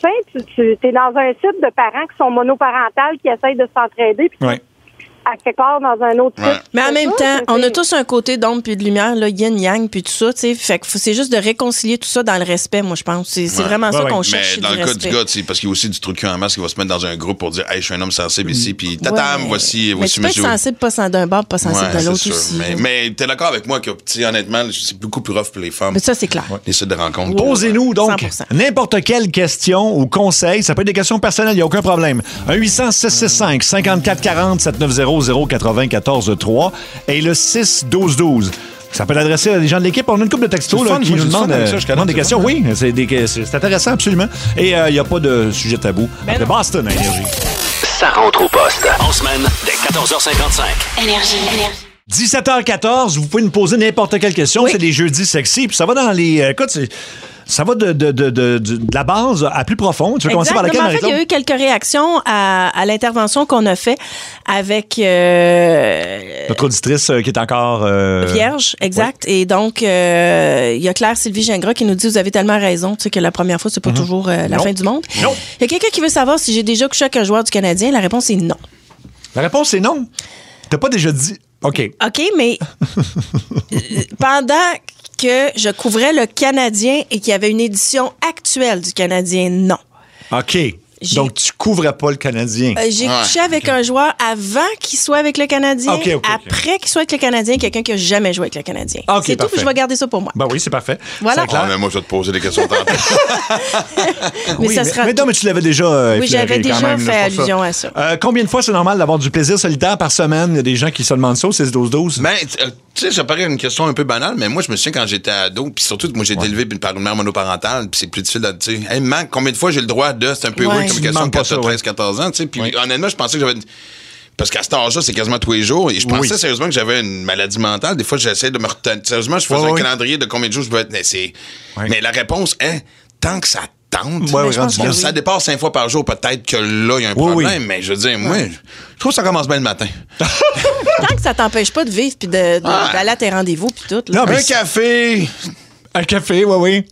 Tu es dans un site de parents qui sont monoparentales, qui essayent de s'entraider, puis à quelque part dans un autre site. Mais en même temps, on a tous un côté d'ombre puis de lumière, là, yin-yang, puis tout ça, tu sais. Fait que c'est juste de réconcilier tout ça dans le respect, moi, je pense. C'est vraiment ça qu'on cherche. Mais dans le cas du gars, parce qu'il y a aussi du truc en masse qui va se mettre dans un groupe pour dire, hey, je suis un homme sensible ici, puis tatam, voici mais tu peux être sensible, pas d'un bord, pas sensible de l'autre aussi. Mais t'es d'accord avec moi que, honnêtement, c'est beaucoup plus rough pour les femmes. Mais ça, c'est clair. Les sites de rencontres. Posez-nous donc 100%. n'importe quelle question ou conseil. Ça peut être des questions personnelles, il n'y a aucun problème. 1-800-665-5440, 790-080-14-3 et le 6-12-12. Ça peut l'adresser à des gens de l'équipe. On a une couple de textos là, qui nous demandent des questions. Oui, c'est intéressant, absolument. Et il n'y a pas de sujet tabou. De Boston à Énergie. Ça rentre au poste. En semaine, dès 14h55. Énergie. 17h14, vous pouvez nous poser n'importe quelle question. C'est des jeudis sexy. Puis ça va dans les... écoute, ça va de la base à plus profond. Tu veux commencer par laquelle, en fait, il y a eu quelques réactions à l'intervention qu'on a fait avec... notre auditrice qui est encore... Vierge, exact. Et donc, il y a Claire-Sylvie Gingras qui nous dit, vous avez tellement raison, tu sais, que la première fois, c'est pas toujours la fin du monde. Il y a quelqu'un qui veut savoir si j'ai déjà couché avec un joueur du Canadien. La réponse est non. La réponse est non? T'as pas déjà dit... OK, mais pendant que je couvrais le Canadien et qu'il y avait une édition actuelle du Canadien, non. OK. Donc, tu couvrais pas le Canadien. J'ai couché avec un joueur avant qu'il soit avec le Canadien. Après qu'il soit avec le Canadien, quelqu'un qui n'a jamais joué avec le Canadien. C'est tout, puis je vais garder ça pour moi. Ben oui, c'est parfait. Voilà. Mais moi, je vais te poser des questions tantôt. mais tu l'avais déjà Oui, j'avais déjà fait allusion à ça. Combien de fois c'est normal d'avoir du plaisir solitaire par semaine? Il y a des gens qui se demandent ça au 6-12-12. Ben, tu sais, ça paraît une question un peu banale, mais moi, je me souviens quand j'étais ado, puis surtout, moi, j'ai été élevé par une mère monoparentale, puis c'est plus difficile de, tu sais, combien de fois j'ai le droit de, c'est un peu weird comme question quand t'as 13-14 ans, tu sais, puis honnêtement, je pensais que j'avais... Parce qu'à cet âge-là, c'est quasiment tous les jours. Et je pensais sérieusement que j'avais une maladie mentale. Des fois, j'essayais de me retenir. Sérieusement, je faisais un calendrier de combien de jours je peux être. Mais la réponse est tant que ça tente. Ça dépasse 5 fois par jour. Peut-être que là, il y a un problème. Mais je veux dire, moi, je trouve que ça commence bien le matin. Tant que ça t'empêche pas de vivre puis d'aller à tes rendez-vous puis tout. Là. Non, mais un café. Un café, oui.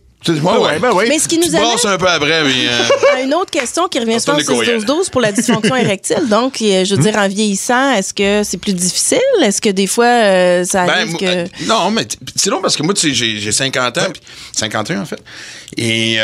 Mais ce qui nous amène un peu après, à une autre question qui revient souvent au 6-12-12 pour la dysfonction érectile. Donc, je veux dire, en vieillissant, est-ce que c'est plus difficile? Est-ce que des fois, ça arrive que... Non, mais c'est long parce que moi, tu sais, j'ai 50 ans, 51 en fait, et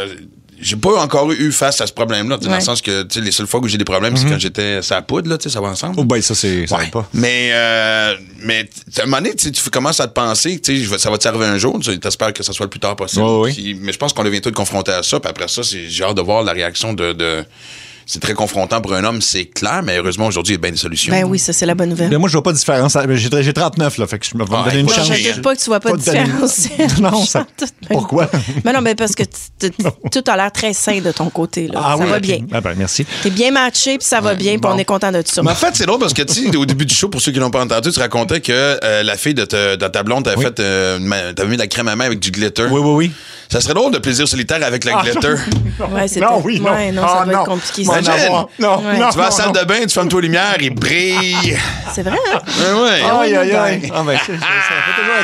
j'ai pas encore eu face à ce problème-là, dans le sens que, tu sais, les seules fois où j'ai des problèmes, c'est quand j'étais sur la poudre, là, tu sais, ça va ensemble. Oh, ben, ça, ça va pas. Mais à un moment donné, tu commences à te penser, tu sais, ça va t'arriver un jour, tu espères que ça soit le plus tard possible. Mais je pense qu'on devient tous confrontés à ça, puis après ça, j'ai hâte de voir la réaction de c'est très confrontant pour un homme, c'est clair, mais heureusement, aujourd'hui, il y a bien des solutions. Ben oui, ça, c'est la bonne nouvelle. Mais moi, je vois pas de différence. J'ai 39, là, fait que je me vais me donner une chance. Je ne pas que tu vois pas de différence. Non, ça... Pourquoi? Mais non, mais parce que tout a l'air très sain de ton côté. Là. Ça va bien. Ah ben, merci. T'es bien matché, puis ça va bien, puis on est content de tout ça. Mais en fait, c'est drôle parce que, tu sais, au début du show, pour ceux qui l'ont pas entendu, tu racontais que la fille de ta blonde t'avait t'avais mis de la crème à main avec du glitter. Oui. Ça serait drôle de plaisir solitaire avec le glitter. Ouais, c'est non, ça va être compliqué. Non. Tu vas à la salle de bain, tu fermes tes lumières, il brille. C'est vrai, hein? Oui. Aïe. Ah, ben, ça fait toujours être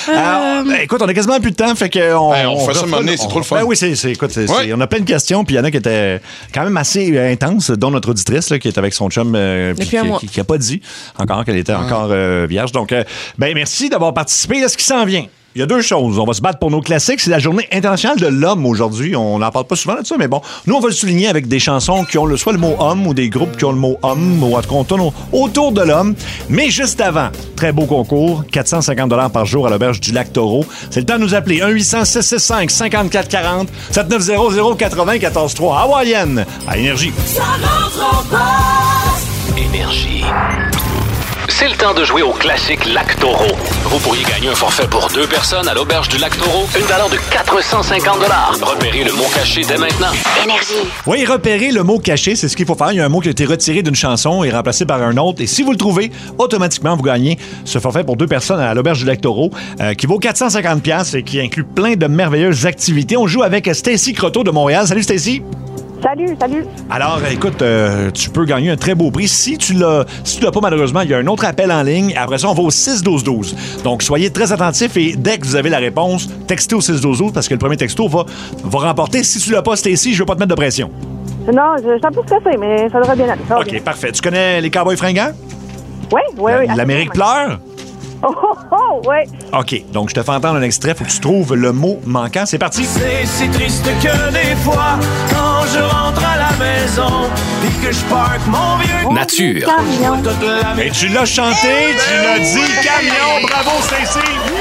ça. Écoute, on a quasiment plus de temps, fait qu'on fait ça m'amener, c'est trop le fun. Oui, on a plein de questions, puis il y en a qui étaient quand même assez intenses, dont notre auditrice, là, qui est avec son chum, qui n'a pas dit encore qu'elle était encore vierge. Donc, merci d'avoir participé. Est-ce qu'il s'en vient? Il y a deux choses. On va se battre pour nos classiques. C'est la journée internationale de l'homme aujourd'hui. On n'en parle pas souvent de ça, mais bon. Nous, on va le souligner avec des chansons qui ont soit le mot homme ou des groupes qui ont le mot homme, ou en tout cas, on tourne autour de l'homme. Mais juste avant, très beau concours, 450 $ par jour à l'auberge du Lac-Taureau. C'est le temps de nous appeler. 1-800-665-5440, 7900-90-14-3. Hawaïenne, à Énergie. Ça rentre en passe. Énergie. C'est le temps de jouer au classique Lac-Taureau. Vous pourriez gagner un forfait pour 2 personnes à l'auberge du Lac-Taureau, une valeur de 450 $. Repérez le mot caché dès maintenant. Énergie. Oui, repérer le mot caché, c'est ce qu'il faut faire. Il y a un mot qui a été retiré d'une chanson et remplacé par un autre. Et si vous le trouvez, automatiquement, vous gagnez ce forfait pour 2 personnes à l'auberge du Lac-Taureau, qui vaut 450 $ et qui inclut plein de merveilleuses activités. On joue avec Stacy Croteau de Montréal. Salut, Stacy. Salut. Alors, écoute, tu peux gagner un très beau prix. Si tu l'as pas, malheureusement, il y a un autre appel en ligne. Après ça, on va au 6-12-12. Donc, soyez très attentifs et dès que vous avez la réponse, textez au 6-12-12 parce que le premier texto va remporter. Si tu l'as pas, Stacy, je veux pas te mettre de pression. Non, je suis un peu stressé, mais ça devrait bien aller. OK, parfait. Tu connais les Cowboys fringants? Oui. L'Amérique pleure? Oui. OK, donc je te fais entendre un extrait. Faut que tu trouves le mot manquant. C'est parti. C'est si triste que des fois, quand je rentre à la maison et que je parque mon vieux Nature. Et tu l'as chanté, tu l'as dit, camion. Bravo, Stacy.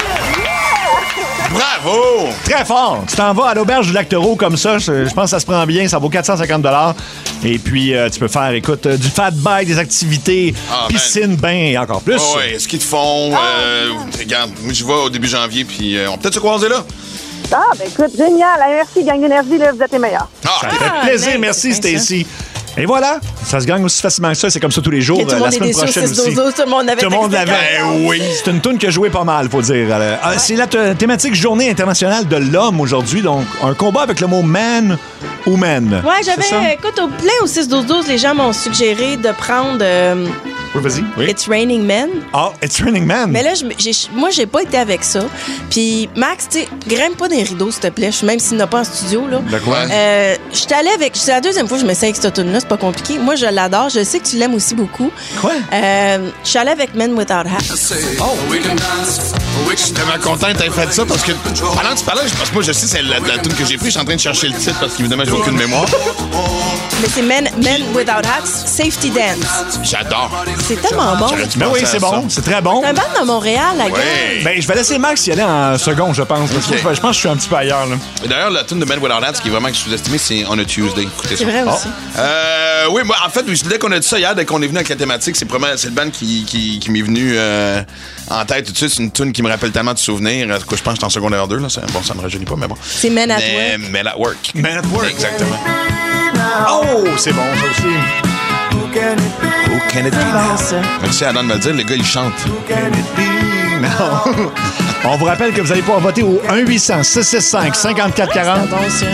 Bravo! Très fort. Tu t'en vas à l'auberge du Lac-Taureau comme ça. Je pense que ça se prend bien. Ça vaut 450 $. Et puis, tu peux faire, écoute, du fat bike, des activités, piscine, bain et encore plus. Oui, ski de fond. Regarde, moi, j'y vais au début janvier, puis on peut peut-être se croiser là. Ah, ben écoute, génial. Merci, gang d'énergie, là, vous êtes les meilleurs. Ça fait plaisir. Merci, Stacy. Et voilà, ça se gagne aussi facilement que ça. C'est comme ça tous les jours. La semaine prochaine aussi. Tout le monde l'avait. Oui, c'est une toune qui a joué pas mal, faut dire. C'est la thématique Journée internationale de l'homme aujourd'hui. Donc, un combat avec le mot man ou men. Ouais, j'avais... Écoute, au 6-12-12, les gens m'ont suggéré de prendre... Oui, vas-y. Oui. It's Raining Men. Ah, It's Raining Men. Mais là, moi, j'ai pas été avec ça. Puis, Max, tu sais, grimpe pas des rideaux, s'il te plaît, même s'il n'a pas en studio, là. De quoi? j'étais allée avec... C'est la deuxième fois que je m'essaye avec cette tune-là, c'est pas compliqué. Moi, je l'adore. Je sais que tu l'aimes aussi beaucoup. Quoi? Je suis allée avec Men Without Hats. Oh! Je suis tellement content que tu aies fait ça parce que pendant que tu parlais, parce que moi, je sais c'est la tune que j'ai prise. Je suis en train de chercher le titre parce qu'évidemment, j'ai aucune mémoire. Mais c'est Men Without Hats, Safety Dance. J'adore. C'est tellement bon. Ben oui, c'est bon. C'est très bon. C'est un band de Montréal, la gang. Ben, je vais laisser Max y aller en second, je pense. Parce que je pense que je suis un petit peu ailleurs. Là. Et d'ailleurs, la tune de Men Without Hats, qui est vraiment sous-estimée, c'est On a Tuesday. Écoutez ça. C'est vrai aussi. Oui, moi, en fait, dès qu'on a dit ça hier, dès qu'on est venu avec la thématique, c'est le band qui m'est venu en tête tout de suite. C'est une tune qui me rappelle tellement de souvenirs. Je pense que j'étais en secondaire 2. Là. Bon, ça me rajeunit pas, mais bon. C'est Men at Work. Men at Work. Men at Work. Exactement. Oh, c'est bon, ça aussi. Who can it be now? Merci à Adam de me le dire, le gars, il chante. Non. On vous rappelle que vous allez pouvoir voter au 1-800-665-5440.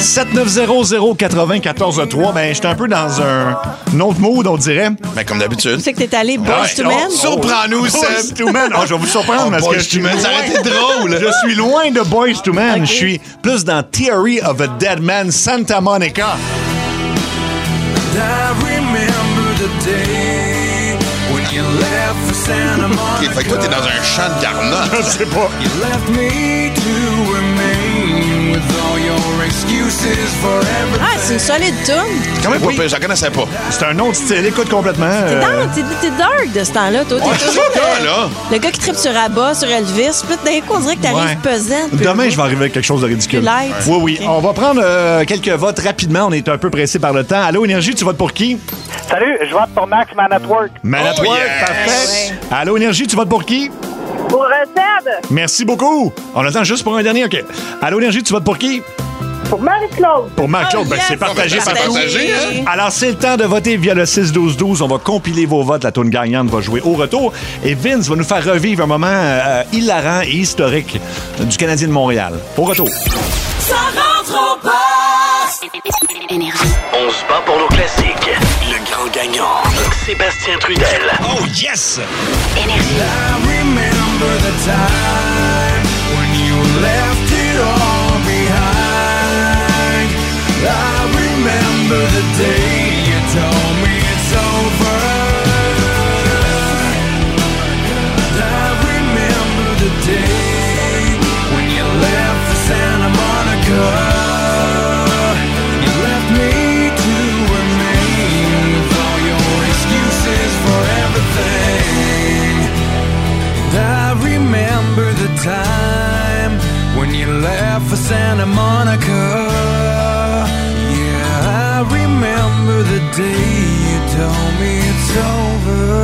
790-094-3. Ben, j'étais un peu dans un autre mood, on dirait. Ben, comme d'habitude. Tu sais que t'es allé Boyz II Men? Surprends-nous, Seb. Boyz II Men. Oh, je vais vous surprendre parce que je suis ça aurait été drôle. Je suis loin de Boyz II Men. Je suis plus dans Theory of a Dead Man, Santa Monica. Okay, fait que toi, t'es dans un champ de garnottes. Je sais pas. Ah, c'est une solide tune. Quand même pas pire, je la connaissais pas. C'est un autre style, écoute complètement. T'es dark de ce temps-là, toi. T'es toujours le gars qui tripe sur Abba, sur Elvis. Puis d'un coup, on dirait que t'arrives pesant. Demain, je vais arriver avec quelque chose de ridicule. Light. Oui. Okay. On va prendre quelques votes rapidement. On est un peu pressé par le temps. Allô, Énergie, tu votes pour qui? Salut, je vote pour Max Man at Work. Man at Work, parfait. Ouais. Allô, Énergie, tu votes pour qui? Pour Seb. Merci beaucoup. On attend juste pour un dernier, OK. Allô, Énergie, tu votes pour qui? Pour Marie-Claude. Pour Marie-Claude, yes, c'est partagé par tous. Hein? Alors, c'est le temps de voter via le 6-12-12. On va compiler vos votes. La toune gagnante va jouer au retour. Et Vince va nous faire revivre un moment hilarant et historique du Canadien de Montréal. Au retour. Ça rentre au poste. Énergie. On se bat pour nos classiques. Le grand gagnant, Sébastien Trudel. Oh, yes! Énergie. I remember the time when you left it all behind. I remember the day you told me it's over. I remember the day when you left for Santa Monica. You left me to remain with all your excuses for everything. And I remember the time when you left for Santa Monica. Yeah, I remember the day you told me it's over.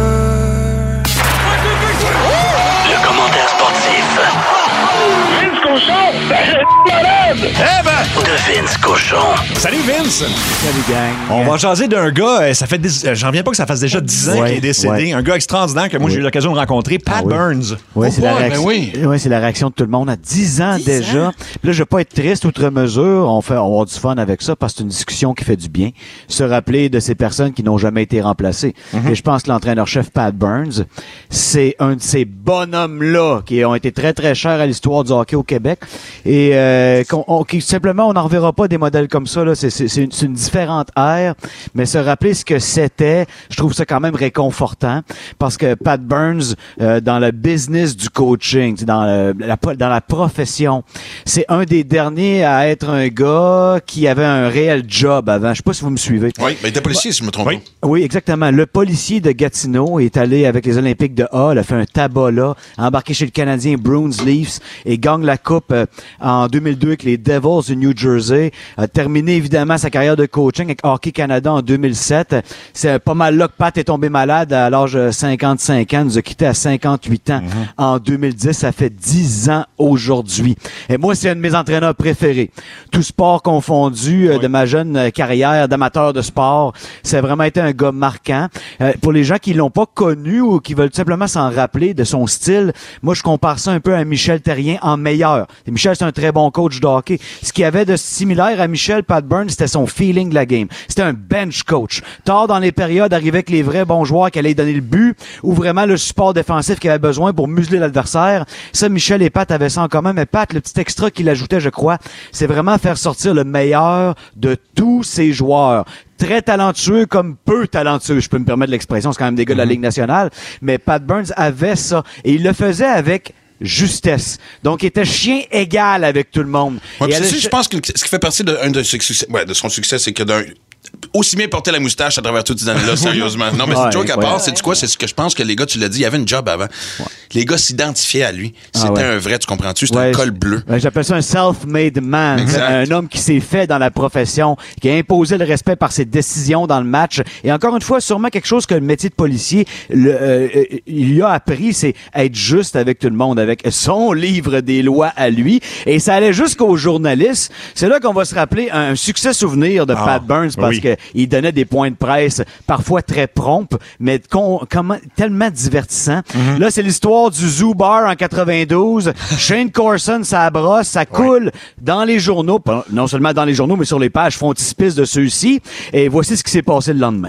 Le commentaire sportif. Vince Cochon! Malade! Eh ben! De Vince Cochon. Salut Vince! Salut gang. On va jaser d'un gars, ça fait j'en reviens pas que ça fasse déjà 10 ans qu'il est décédé. Ouais. Un gars extraordinaire que moi j'ai eu l'occasion de rencontrer, Pat Burns. Oui, c'est la réaction. C'est la réaction de tout le monde à 10 ans déjà. Puis là, je vais pas être triste outre mesure. On va avoir du fun avec ça parce que c'est une discussion qui fait du bien. Se rappeler de ces personnes qui n'ont jamais été remplacées. Et je pense que l'entraîneur-chef Pat Burns, c'est un de ces bonhommes-là qui ont été très, très chers à l'histoire du hockey au Québec. Et simplement, on n'en reverra pas des modèles comme ça. Là. C'est une différente ère. Mais se rappeler ce que c'était, je trouve ça quand même réconfortant. Parce que Pat Burns, dans le business du coaching, dans la profession, c'est un des derniers à être un gars qui avait un réel job avant. Je sais pas si vous me suivez. Oui, mais il était policier, si je me trompe pas. Oui, exactement. Le policier de Gatineau est allé avec les Olympiques de Hull, a fait un tabac là, embarqué chez le Canadien Bruins Leafs et gagne la coupe en 2002 avec les Devils du New Jersey. A terminé évidemment sa carrière de coaching avec Hockey Canada en 2007. C'est pas mal là que Pat est tombé malade à l'âge de 55 ans, nous a quitté à 58 ans en 2010. Ça fait 10 ans aujourd'hui. Et moi, c'est un de mes entraîneurs préférés. Tout sport confondu, de ma jeune carrière d'amateur de sport, ça a vraiment été un gars marquant. Pour les gens qui l'ont pas connu ou qui veulent tout simplement s'en rappeler de son style, moi, je compare ça un peu à Michel Therrien en meilleur. Et Michel, c'est un très bon coach de hockey. Ce qu'il y avait de similaire à Michel, Pat Burns, c'était son feeling de la game. C'était un bench coach. Tard dans les périodes, arrivait avec les vrais bons joueurs qui allaient donner le but ou vraiment le support défensif qu'il avait besoin pour museler l'adversaire. Ça, Michel et Pat avaient ça en commun, mais Pat, le petit extra qu'il ajoutait, je crois, c'est vraiment faire sortir le meilleur de tous ses joueurs. Très talentueux comme peu talentueux, je peux me permettre l'expression, c'est quand même des gars de la Ligue nationale, mais Pat Burns avait ça et il le faisait avec justesse. Donc, il était chien égal avec tout le monde. Ouais, je pense que ce qui fait partie de son succès, c'est que aussi bien porter la moustache à travers toutes ces années-là, sérieusement. Non, mais c'est une joke à part. C'est quoi? C'est ce que je pense que les gars, tu l'as dit, il y avait une job avant. Ouais. Les gars s'identifiaient à lui. C'était un vrai, tu comprends-tu? C'était un col bleu. Ouais, j'appelle ça un self-made man. Exact. Un homme qui s'est fait dans la profession, qui a imposé le respect par ses décisions dans le match. Et encore une fois, sûrement quelque chose que le métier de policier, il lui a appris, c'est être juste avec tout le monde, avec son livre des lois à lui. Et ça allait jusqu'aux journalistes. C'est là qu'on va se rappeler un succès souvenir de Pat Burns parce qu'il donnait des points de presse parfois très prompts, mais tellement divertissants. Là, c'est l'histoire du Zoo Bar en 92. Shane Corson, ça brosse, ça coule dans les journaux, non seulement dans les journaux, mais sur les pages frontispices de ceux-ci. Et voici ce qui s'est passé le lendemain.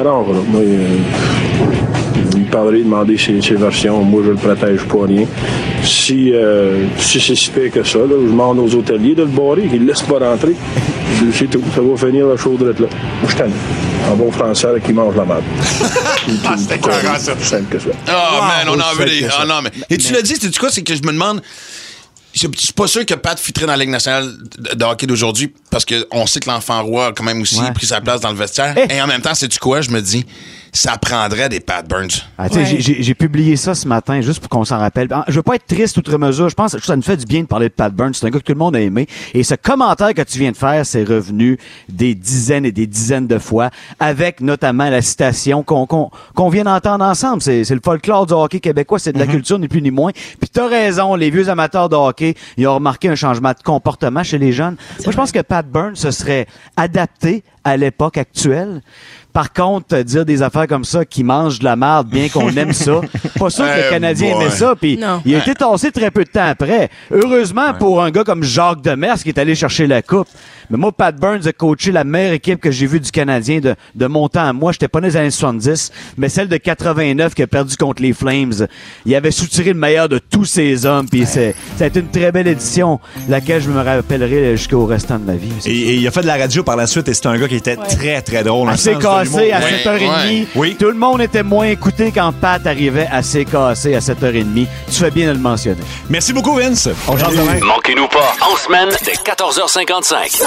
Il parlerait, demander ses versions. Moi, je le protège pas rien. Si c'est si pire que ça, là, je demande aux hôteliers de le barrer, qu'ils ne le laissent pas rentrer. C'est tout. Ça va finir la chaudrette là. Moi, je t'aime. En bon français, qui mange la merde. C'était quoi ça? Simple que ça. Man, on en veut des... Ah non, mais... Et tu l'as dit, c'est quoi? C'est que je me demande... Je suis pas sûr que Pat fitterait dans la Ligue nationale de hockey d'aujourd'hui parce qu'on sait que l'enfant roi a quand même aussi pris sa place dans le vestiaire. Et en même temps, sais-tu quoi? Je me dis... Ça prendrait des Pat Burns. J'ai publié ça ce matin juste pour qu'on s'en rappelle. Je veux pas être triste outre mesure. Je pense que ça nous fait du bien de parler de Pat Burns. C'est un gars que tout le monde a aimé. Et ce commentaire que tu viens de faire, c'est revenu des dizaines et des dizaines de fois avec notamment la citation qu'on vient d'entendre ensemble. C'est le folklore du hockey québécois. C'est de la culture, ni plus ni moins. Puis t'as raison, les vieux amateurs de hockey, ils ont remarqué un changement de comportement chez les jeunes. Moi, je pense que Pat Burns se serait adapté à l'époque actuelle. Par contre, dire des affaires comme ça qui mangent de la merde, bien qu'on aime ça, pas sûr que le Canadien aimait ça, puis il a été tassé très peu de temps après. Heureusement pour un gars comme Jacques Demers qui est allé chercher la coupe. Mais moi, Pat Burns a coaché la meilleure équipe que j'ai vue du Canadien de mon temps à moi. J'étais pas né dans les années 70, mais celle de 89 qui a perdu contre les Flames. Il avait soutiré le meilleur de tous ces hommes, puis ça a été une très belle édition, laquelle je me rappellerai jusqu'au restant de ma vie. Et il a fait de la radio par la suite, et c'est un gars qui était très, très drôle. Assez cassé à 7h30. Oui. Tout le monde était moins écouté quand Pat arrivait assez cassé à 7h30. Tu fais bien de le mentionner. Merci beaucoup, Vince. On change demain. Manquez-nous pas, en semaine, dès 14h55.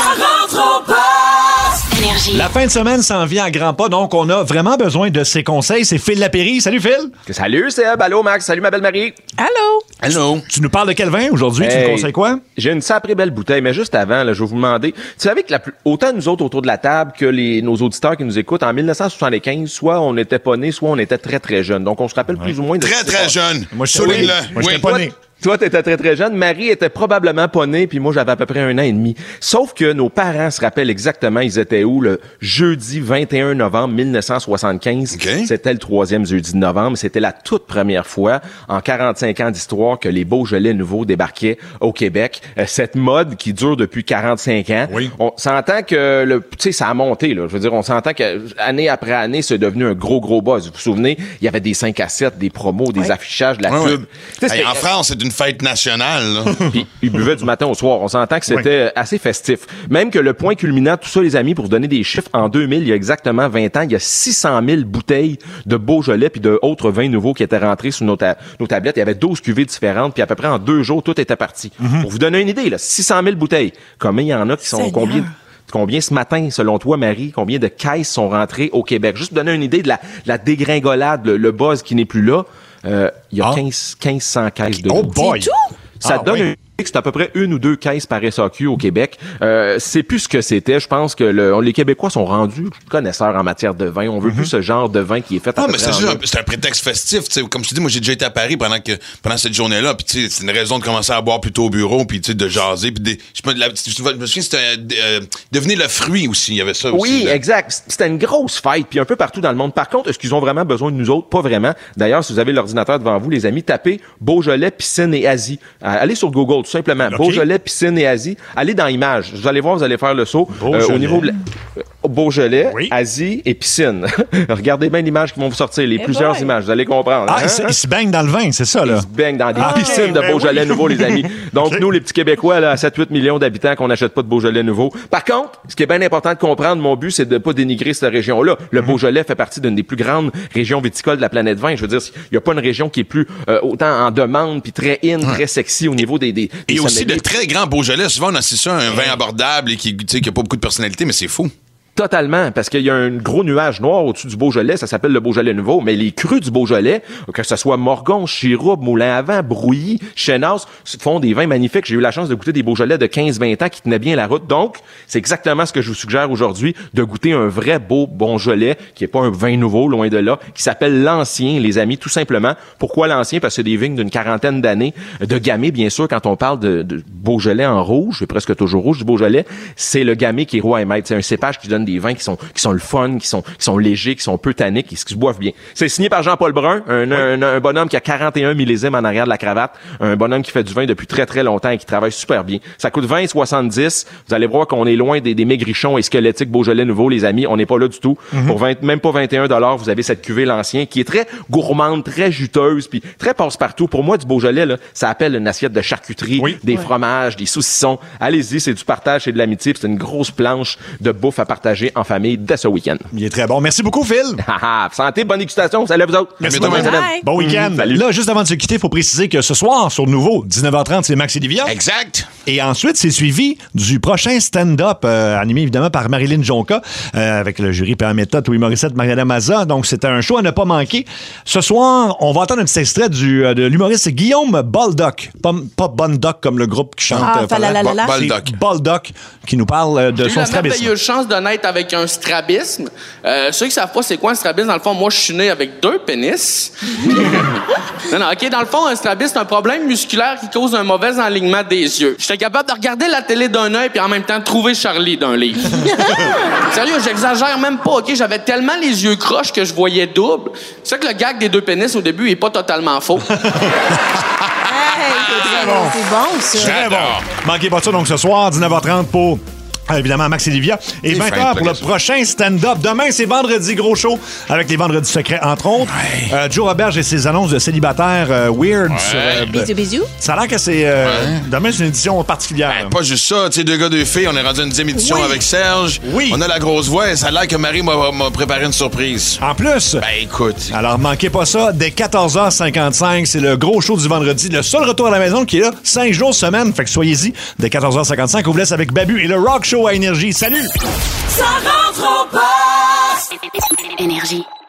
Énergie. La fin de semaine s'en vient à grands pas, donc on a vraiment besoin de ses conseils. C'est Phil Lapéry. Salut, Phil. Salut, Seb. Allô, Max. Salut, ma belle Marie. Allô. Allô. Tu nous parles de quel vin aujourd'hui? Tu nous conseilles quoi? J'ai une sacrée belle bouteille, mais juste avant, là, je vais vous demander. Tu savais que autant nous autres autour de la table que nos auditeurs qui nous écoutent, en 1975, soit on n'était pas nés, soit on était très, très jeunes. Donc, on se rappelle plus ou moins de... Très, très jeune. Moi, j'étais pas né. Toi, t'étais très, très jeune. Marie était probablement pas née, puis moi, j'avais à peu près 1 an et demi. Sauf que nos parents se rappellent exactement, ils étaient où le jeudi 21 novembre 1975. Okay. C'était le 3e jeudi de novembre. C'était la toute première fois en 45 ans d'histoire que les Beaujolais nouveaux débarquaient au Québec. Cette mode qui dure depuis 45 ans. Oui. On s'entend que tu sais, ça a monté, là. Je veux dire, on s'entend que année après année, c'est devenu un gros buzz. Vous vous souvenez, il y avait des 5 à 7, des promos, des affichages, de la pub. Hey, en France, c'est une fête nationale. Puis ils buvaient du matin au soir. On s'entend que c'était assez festif. Même que le point culminant, tout ça, les amis, pour se donner des chiffres, en 2000, il y a exactement 20 ans, il y a 600 000 bouteilles de Beaujolais puis d'autres vins nouveaux qui étaient rentrés sur nos tablettes. Il y avait 12 cuvées différentes, puis à peu près en 2 jours, tout était parti. Pour vous donner une idée, là, 600 000 bouteilles. Combien il y en a qui sont... Combien ce matin, selon toi, Marie, combien de caisses sont rentrées au Québec? Juste pour donner une idée de la dégringolade, le buzz qui n'est plus là. Il y a 1500 caisses de Oh boy! Ça donne une idée que c'est à peu près 1 ou 2 caisses par SAQ au Québec. C'est plus ce que c'était. Je pense que les Québécois sont rendus connaisseurs en matière de vin. On veut plus ce genre de vin qui est fait à peu près c'est un prétexte festif. T'sais. Comme tu dis, moi, j'ai déjà été à Paris pendant cette journée-là. Puis c'est une raison de commencer à boire plutôt au bureau, puis de jaser. Puis je me souviens, c'était devenir le fruit aussi. Il y avait ça aussi. Oui, exact. C'était une grosse fête, puis un peu partout dans le monde. Par contre, est-ce qu'ils ont vraiment besoin de nous autres? Pas vraiment. D'ailleurs, si vous avez l'ordinateur devant vous, les amis, tapez Beaujolais, piscine et Asie. Allez sur Google. simplement. Okay. Beaujolais, piscine et Asie. Allez dans Images. Vous allez voir, vous allez faire le saut. Au niveau de Beaujolais, Asie et piscine. Regardez bien l'image qui vont vous sortir, plusieurs images, vous allez comprendre. Ah, ils se baignent dans le vin, c'est ça, là? Ils se baignent dans des piscines de Beaujolais nouveau, les amis. Donc, nous, les petits Québécois, là, à 7-8 millions d'habitants, qu'on n'achète pas de Beaujolais nouveau. Par contre, ce qui est bien important de comprendre, mon but, c'est de pas dénigrer cette région-là. Le Beaujolais fait partie d'une des plus grandes régions viticoles de la planète vin. Je veux dire, il y a pas une région qui est plus autant en demande, puis très très sexy au niveau des et aussi de très grands Beaujolais. Souvent, on associe ça à un vin abordable et qui a pas beaucoup de personnalité, mais c'est fou. Totalement, parce qu'il y a un gros nuage noir au-dessus du Beaujolais, ça s'appelle le Beaujolais nouveau, mais les crus du Beaujolais, que ce soit Morgon, Chiroube, Moulin-à-Vent, Brouilly, Chénas, font des vins magnifiques. J'ai eu la chance de goûter des Beaujolais de 15-20 ans qui tenaient bien la route. Donc, c'est exactement ce que je vous suggère aujourd'hui, de goûter un vrai beau Beaujolais, qui est pas un vin nouveau, loin de là, qui s'appelle l'Ancien, les amis, tout simplement. Pourquoi l'Ancien? Parce que c'est des vignes d'une 40aine d'années, de gamay, bien sûr, quand on parle de Beaujolais en rouge, c'est presque toujours rouge du Beaujolais, c'est le gamay qui est roi et maître. C'est un cépage qui donne des vins qui sont le fun, qui sont légers, qui sont peu tanniques et qui se boivent bien. C'est signé par Jean-Paul Brun, un bonhomme qui a 41 millésimes en arrière de la cravate, un bonhomme qui fait du vin depuis très très longtemps et qui travaille super bien. Ça coûte 20,70. Vous allez voir qu'on est loin des maigrichons et squelettiques Beaujolais nouveaux, les amis. On n'est pas là du tout. Pour même pas 21$, vous avez cette cuvée l'Ancien qui est très gourmande, très juteuse, puis très passe-partout. Pour moi, du Beaujolais, là, ça appelle une assiette de charcuterie, des fromages, des saucissons. Allez-y, c'est du partage, c'est de l'amitié, puis c'est une grosse planche de bouffe à partager en famille dès ce week-end. Il est très bon. Merci beaucoup, Phil. Santé, bonne dégustation. Salut à vous autres. Merci beaucoup. Bon week-end. Là, juste avant de se quitter, il faut préciser que ce soir, sur Nouveau, 19h30, c'est Max et Livia. Exact. Et ensuite, c'est suivi du prochain stand-up, animé évidemment par Marilyn Jonca, avec le jury P.A. Méthode, Louis Morissette, Mariana Maza. Donc, c'est un show à ne pas manquer. Ce soir, on va entendre un petit extrait de l'humoriste Guillaume Baldock. Pas Bondoc comme le groupe qui chante. Baldock. Baldock qui nous parle de son strabisme. J'ai eu la merveilleuse chance de naître avec un strabisme. Ceux qui savent pas c'est quoi un strabisme, dans le fond, moi, je suis né avec 2 pénis. non, OK, dans le fond, un strabisme, c'est un problème musculaire qui cause un mauvais alignement des yeux. J'étais capable de regarder la télé d'un œil puis en même temps trouver Charlie d'un livre. Sérieux, j'exagère même pas, OK? J'avais tellement les yeux croches que je voyais double. C'est ça que le gag des 2 pénis, au début, est pas totalement faux. C'est bon, ça. Très bon. Manquez pas ça, donc, ce soir, 19h30 pour... évidemment, Max et Livia. Et 20h pour le prochain stand-up. Demain, c'est vendredi, gros show, avec les vendredis secrets, entre autres. Joe Roberge et ses annonces de célibataire weird. Bisous. Ça a l'air que c'est... demain, c'est une édition particulière. Pas juste ça. Tu sais, 2 gars, 2 filles. On est rendu à une 10e édition avec Serge. Oui. On a la grosse voix et ça a l'air que Marie m'a préparé une surprise. En plus. Ben, écoute. Alors, manquez pas ça. Dès 14h55, c'est le gros show du vendredi. Le seul retour à la maison qui est là 5 jours semaine. Fait que soyez-y. Dès 14h55, on vous laisse avec Babu et le Rock Show à Énergie. Salut! Ça rentre au poste! Énergie.